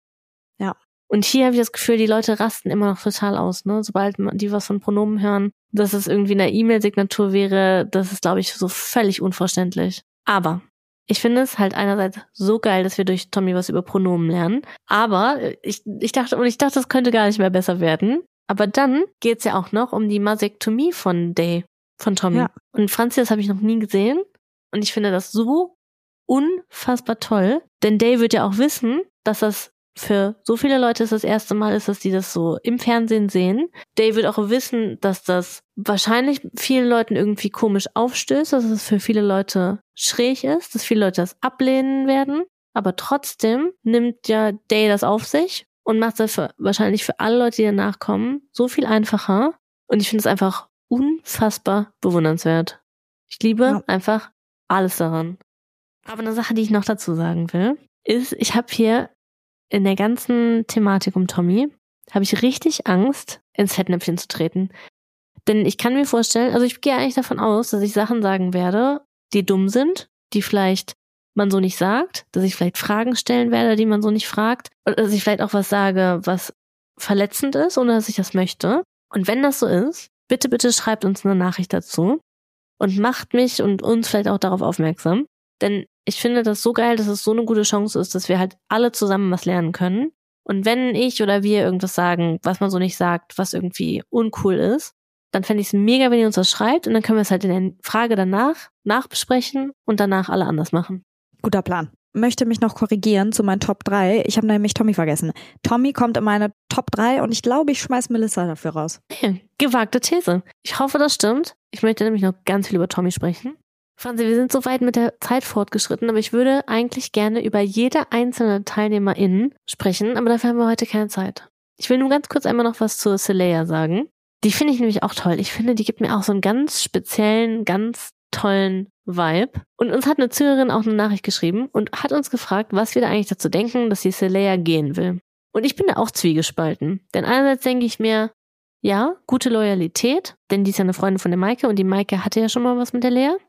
Ja. Und hier habe ich das Gefühl, die Leute rasten immer noch total aus, ne? Sobald die was von Pronomen hören, dass es irgendwie in der E-Mail-Signatur wäre, das ist, glaube ich, so völlig unverständlich. Aber ich finde es halt einerseits so geil, dass wir durch Tommy was über Pronomen lernen. Aber ich, ich dachte, und ich dachte, das könnte gar nicht mehr besser werden. Aber dann geht's ja auch noch um die Masektomie von Day, von Tommy. Ja. Und Franzi, das habe ich noch nie gesehen. Und ich finde das so unfassbar toll. Denn Day wird ja auch wissen, dass das für so viele Leute ist das erste Mal ist, dass die das so im Fernsehen sehen. Day wird auch wissen, dass das wahrscheinlich vielen Leuten irgendwie komisch aufstößt, dass es für viele Leute schräg ist, dass viele Leute das ablehnen werden. Aber trotzdem nimmt ja Day das auf sich und macht es für, wahrscheinlich für alle Leute, die danach kommen, so viel einfacher. Und ich finde es einfach unfassbar bewundernswert. Ich liebe ja. einfach alles daran. Aber eine Sache, die ich noch dazu sagen will, ist, ich habe hier in der ganzen Thematik um Tommy habe ich richtig Angst, ins Fettnäpfchen zu treten. Denn ich kann mir vorstellen, also ich gehe eigentlich davon aus, dass ich Sachen sagen werde, die dumm sind, die vielleicht man so nicht sagt, dass ich vielleicht Fragen stellen werde, die man so nicht fragt, oder dass ich vielleicht auch was sage, was verletzend ist, ohne dass ich das möchte. Und wenn das so ist, bitte, bitte schreibt uns eine Nachricht dazu und macht mich und uns vielleicht auch darauf aufmerksam. Denn ich finde das so geil, dass es so eine gute Chance ist, dass wir halt alle zusammen was lernen können. Und wenn ich oder wir irgendwas sagen, was man so nicht sagt, was irgendwie uncool ist, dann fände ich es mega, wenn ihr uns das schreibt und dann können wir es halt in der Frage danach nachbesprechen und danach alle anders machen. Guter Plan. Möchte mich noch korrigieren zu meinen Top drei. Ich habe nämlich Tommy vergessen. Tommy kommt in meine Top drei und ich glaube, ich schmeiß Melissa dafür raus. Hey, gewagte These. Ich hoffe, das stimmt. Ich möchte nämlich noch ganz viel über Tommy sprechen. Franzi, wir sind so weit mit der Zeit fortgeschritten, aber ich würde eigentlich gerne über jede einzelne Teilnehmerin sprechen, aber dafür haben wir heute keine Zeit. Ich will nur ganz kurz einmal noch was zu Celaya sagen. Die finde ich nämlich auch toll. Ich finde, die gibt mir auch so einen ganz speziellen, ganz tollen Vibe. Und uns hat eine Zuhörerin auch eine Nachricht geschrieben und hat uns gefragt, was wir da eigentlich dazu denken, dass die Celaya gehen will. Und ich bin da auch zwiegespalten. Denn einerseits denke ich mir, ja, gute Loyalität, denn die ist ja eine Freundin von der Maike und die Maike hatte ja schon mal was mit der Lea.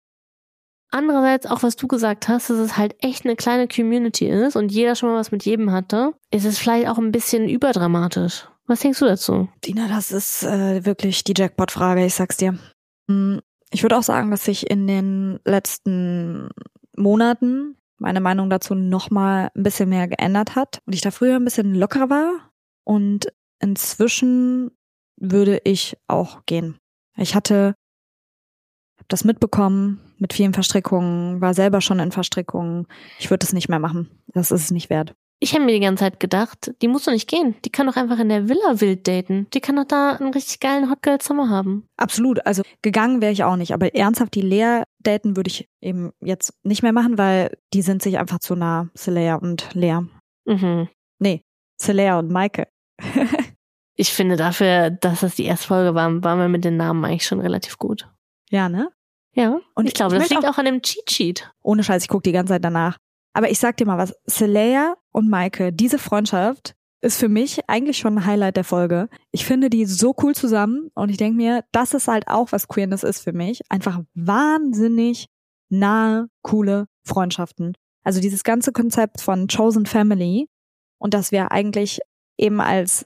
Andererseits, auch was du gesagt hast, dass es halt echt eine kleine Community ist und jeder schon mal was mit jedem hatte, ist es vielleicht auch ein bisschen überdramatisch. Was denkst du dazu? Dina, das ist äh, wirklich die Jackpot-Frage, ich sag's dir. Ich würde auch sagen, dass sich in den letzten Monaten meine Meinung dazu nochmal ein bisschen mehr geändert hat und ich da früher ein bisschen lockerer war und inzwischen würde ich auch gehen. Ich hatte das mitbekommen mit vielen Verstrickungen, war selber schon in Verstrickungen. Ich würde es nicht mehr machen. Das ist es nicht wert. Ich habe mir die ganze Zeit gedacht, die muss doch nicht gehen. Die kann doch einfach in der Villa wild daten. Die kann doch da einen richtig geilen Hot Girl Summer haben. Absolut. Also gegangen wäre ich auch nicht. Aber ernsthaft die Lea daten würde ich eben jetzt nicht mehr machen, weil die sind sich einfach zu nah. Celea und Lea. Mhm. Nee, Celea und Maike. Ich finde dafür, dass das die erste Folge war, waren wir mit den Namen eigentlich schon relativ gut. Ja, ne? Ja. Und ich glaube, ich das liegt auch, auch an dem Cheat Sheet. Ohne Scheiß, ich gucke die ganze Zeit danach. Aber ich sag dir mal was, Celea und Maike, diese Freundschaft ist für mich eigentlich schon ein Highlight der Folge. Ich finde die so cool zusammen und ich denke mir, das ist halt auch, was Queerness ist für mich. Einfach wahnsinnig nahe, coole Freundschaften. Also dieses ganze Konzept von Chosen Family und dass wir eigentlich eben als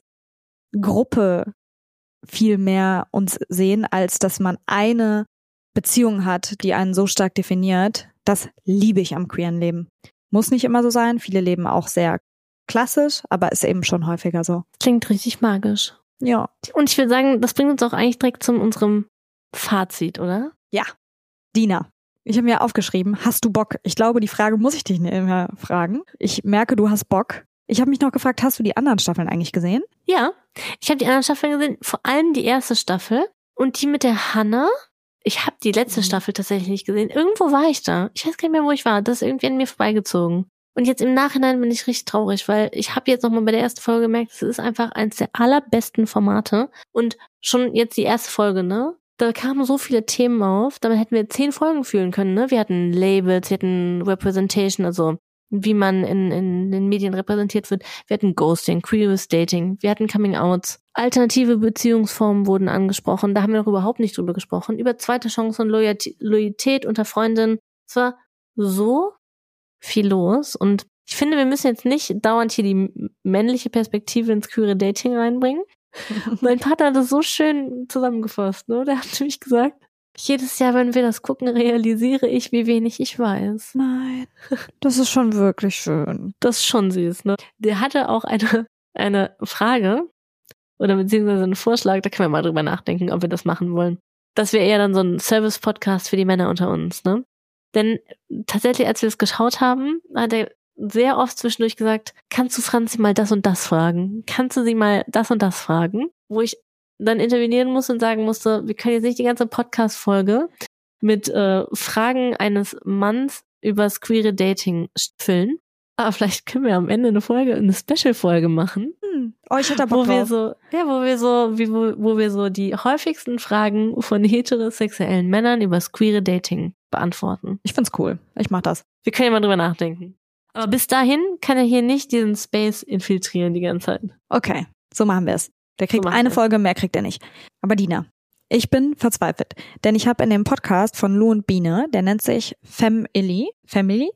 Gruppe viel mehr uns sehen, als dass man eine Beziehung hat, die einen so stark definiert. Das liebe ich am queeren Leben. Muss nicht immer so sein. Viele leben auch sehr klassisch, aber ist eben schon häufiger so. Klingt richtig magisch. Ja. Und ich würde sagen, das bringt uns auch eigentlich direkt zu unserem Fazit, oder? Ja. Dina, ich habe mir aufgeschrieben, hast du Bock? Ich glaube, die Frage muss ich dich nicht mehr fragen. Ich merke, du hast Bock. Ich habe mich noch gefragt, hast du die anderen Staffeln eigentlich gesehen? Ja, ich habe die anderen Staffeln gesehen, vor allem die erste Staffel und die mit der Hannah. Ich habe die letzte Staffel tatsächlich nicht gesehen. Irgendwo war ich da. Ich weiß gar nicht mehr, wo ich war. Das ist irgendwie an mir vorbeigezogen. Und jetzt im Nachhinein bin ich richtig traurig, weil ich habe jetzt nochmal bei der ersten Folge gemerkt, es ist einfach eins der allerbesten Formate. Und schon jetzt die erste Folge, ne? Da kamen so viele Themen auf. Damit hätten wir zehn Folgen fühlen können, ne? Wir hatten Labels, wir hatten Representation, also wie man in, in den Medien repräsentiert wird. Wir hatten Ghosting, Queer Dating, wir hatten Coming-Outs. Alternative Beziehungsformen wurden angesprochen. Da haben wir noch überhaupt nicht drüber gesprochen. Über zweite Chancen und Loyalität unter Freundinnen. Es war so viel los. Und ich finde, wir müssen jetzt nicht dauernd hier die männliche Perspektive ins queere Dating reinbringen. Mein Partner hat das so schön zusammengefasst, ne? Der hat nämlich gesagt, jedes Jahr, wenn wir das gucken, realisiere ich, wie wenig ich weiß. Nein, das ist schon wirklich schön. Das ist schon süß, ne? Der hatte auch eine, eine Frage oder beziehungsweise einen Vorschlag, da können wir mal drüber nachdenken, ob wir das machen wollen. Das wäre eher dann so ein Service-Podcast für die Männer unter uns, ne? Denn tatsächlich, als wir es geschaut haben, hat er sehr oft zwischendurch gesagt, kannst du Franzi mal das und das fragen? Kannst du sie mal das und das fragen? Wo ich dann intervenieren musste und sagen musste, wir können jetzt nicht die ganze Podcast-Folge mit äh, Fragen eines Manns übers queere Dating füllen. Aber vielleicht können wir am Ende eine Folge, eine Special-Folge machen. Hm. Oh, ich hätte Bock wo drauf. wir so, ja, wo wir so, wie, wo, wo wir so die häufigsten Fragen von heterosexuellen Männern übers queere Dating beantworten. Ich find's cool. Ich mach das. Wir können ja mal drüber nachdenken. Aber bis dahin kann er hier nicht diesen Space infiltrieren die ganze Zeit. Okay, so machen wir es. Der kriegt So eine wir's. Folge, mehr kriegt er nicht. Aber Dina, ich bin verzweifelt. Denn ich habe in dem Podcast von Lou und Biene, der nennt sich Family, Family.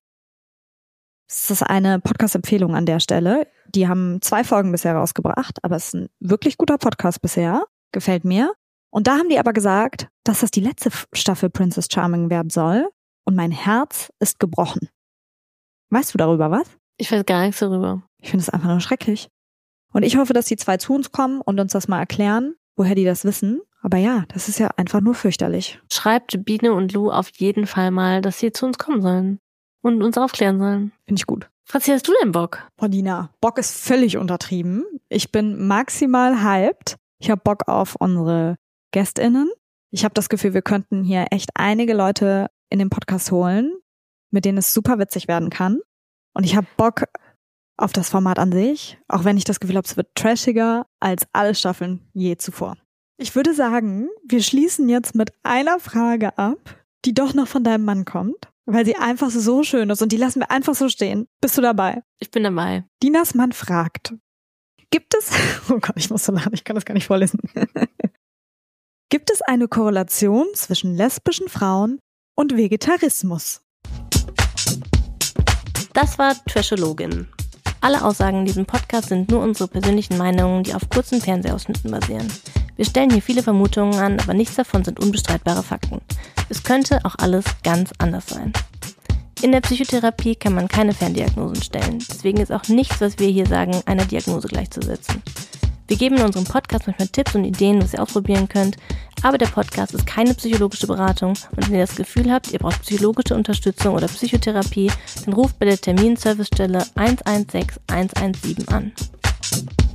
Das ist eine Podcast-Empfehlung an der Stelle. Die haben zwei Folgen bisher rausgebracht, aber es ist ein wirklich guter Podcast bisher. Gefällt mir. Und da haben die aber gesagt, dass das die letzte Staffel Princess Charming werden soll. Und mein Herz ist gebrochen. Weißt du darüber was? Ich weiß gar nichts darüber. Ich finde es einfach nur schrecklich. Und ich hoffe, dass die zwei zu uns kommen und uns das mal erklären, woher die das wissen. Aber ja, das ist ja einfach nur fürchterlich. Schreibt Biene und Lou auf jeden Fall mal, dass sie zu uns kommen sollen und uns aufklären sollen. Finde ich gut. Franzi, hast du denn Bock? Boah, Dina, Bock ist völlig untertrieben. Ich bin maximal hyped. Ich habe Bock auf unsere GästInnen. Ich habe das Gefühl, wir könnten hier echt einige Leute in den Podcast holen, mit denen es super witzig werden kann. Und ich habe Bock auf das Format an sich, auch wenn ich das Gefühl habe, es wird trashiger als alle Staffeln je zuvor. Ich würde sagen, wir schließen jetzt mit einer Frage ab, die doch noch von deinem Mann kommt, weil sie einfach so schön ist und die lassen wir einfach so stehen. Bist du dabei? Ich bin dabei. Dinas Mann fragt, gibt es, oh Gott, ich muss so lachen, ich kann das gar nicht vorlesen. Gibt es eine Korrelation zwischen lesbischen Frauen und Vegetarismus? Das war Trashologin. Alle Aussagen in diesem Podcast sind nur unsere persönlichen Meinungen, die auf kurzen Fernsehausschnitten basieren. Wir stellen hier viele Vermutungen an, aber nichts davon sind unbestreitbare Fakten. Es könnte auch alles ganz anders sein. In der Psychotherapie kann man keine Ferndiagnosen stellen. Deswegen ist auch nichts, was wir hier sagen, einer Diagnose gleichzusetzen. Wir geben in unserem Podcast manchmal Tipps und Ideen, was ihr ausprobieren könnt, aber der Podcast ist keine psychologische Beratung und wenn ihr das Gefühl habt, ihr braucht psychologische Unterstützung oder Psychotherapie, dann ruft bei der Terminservicestelle eins eins sechs eins eins sieben an.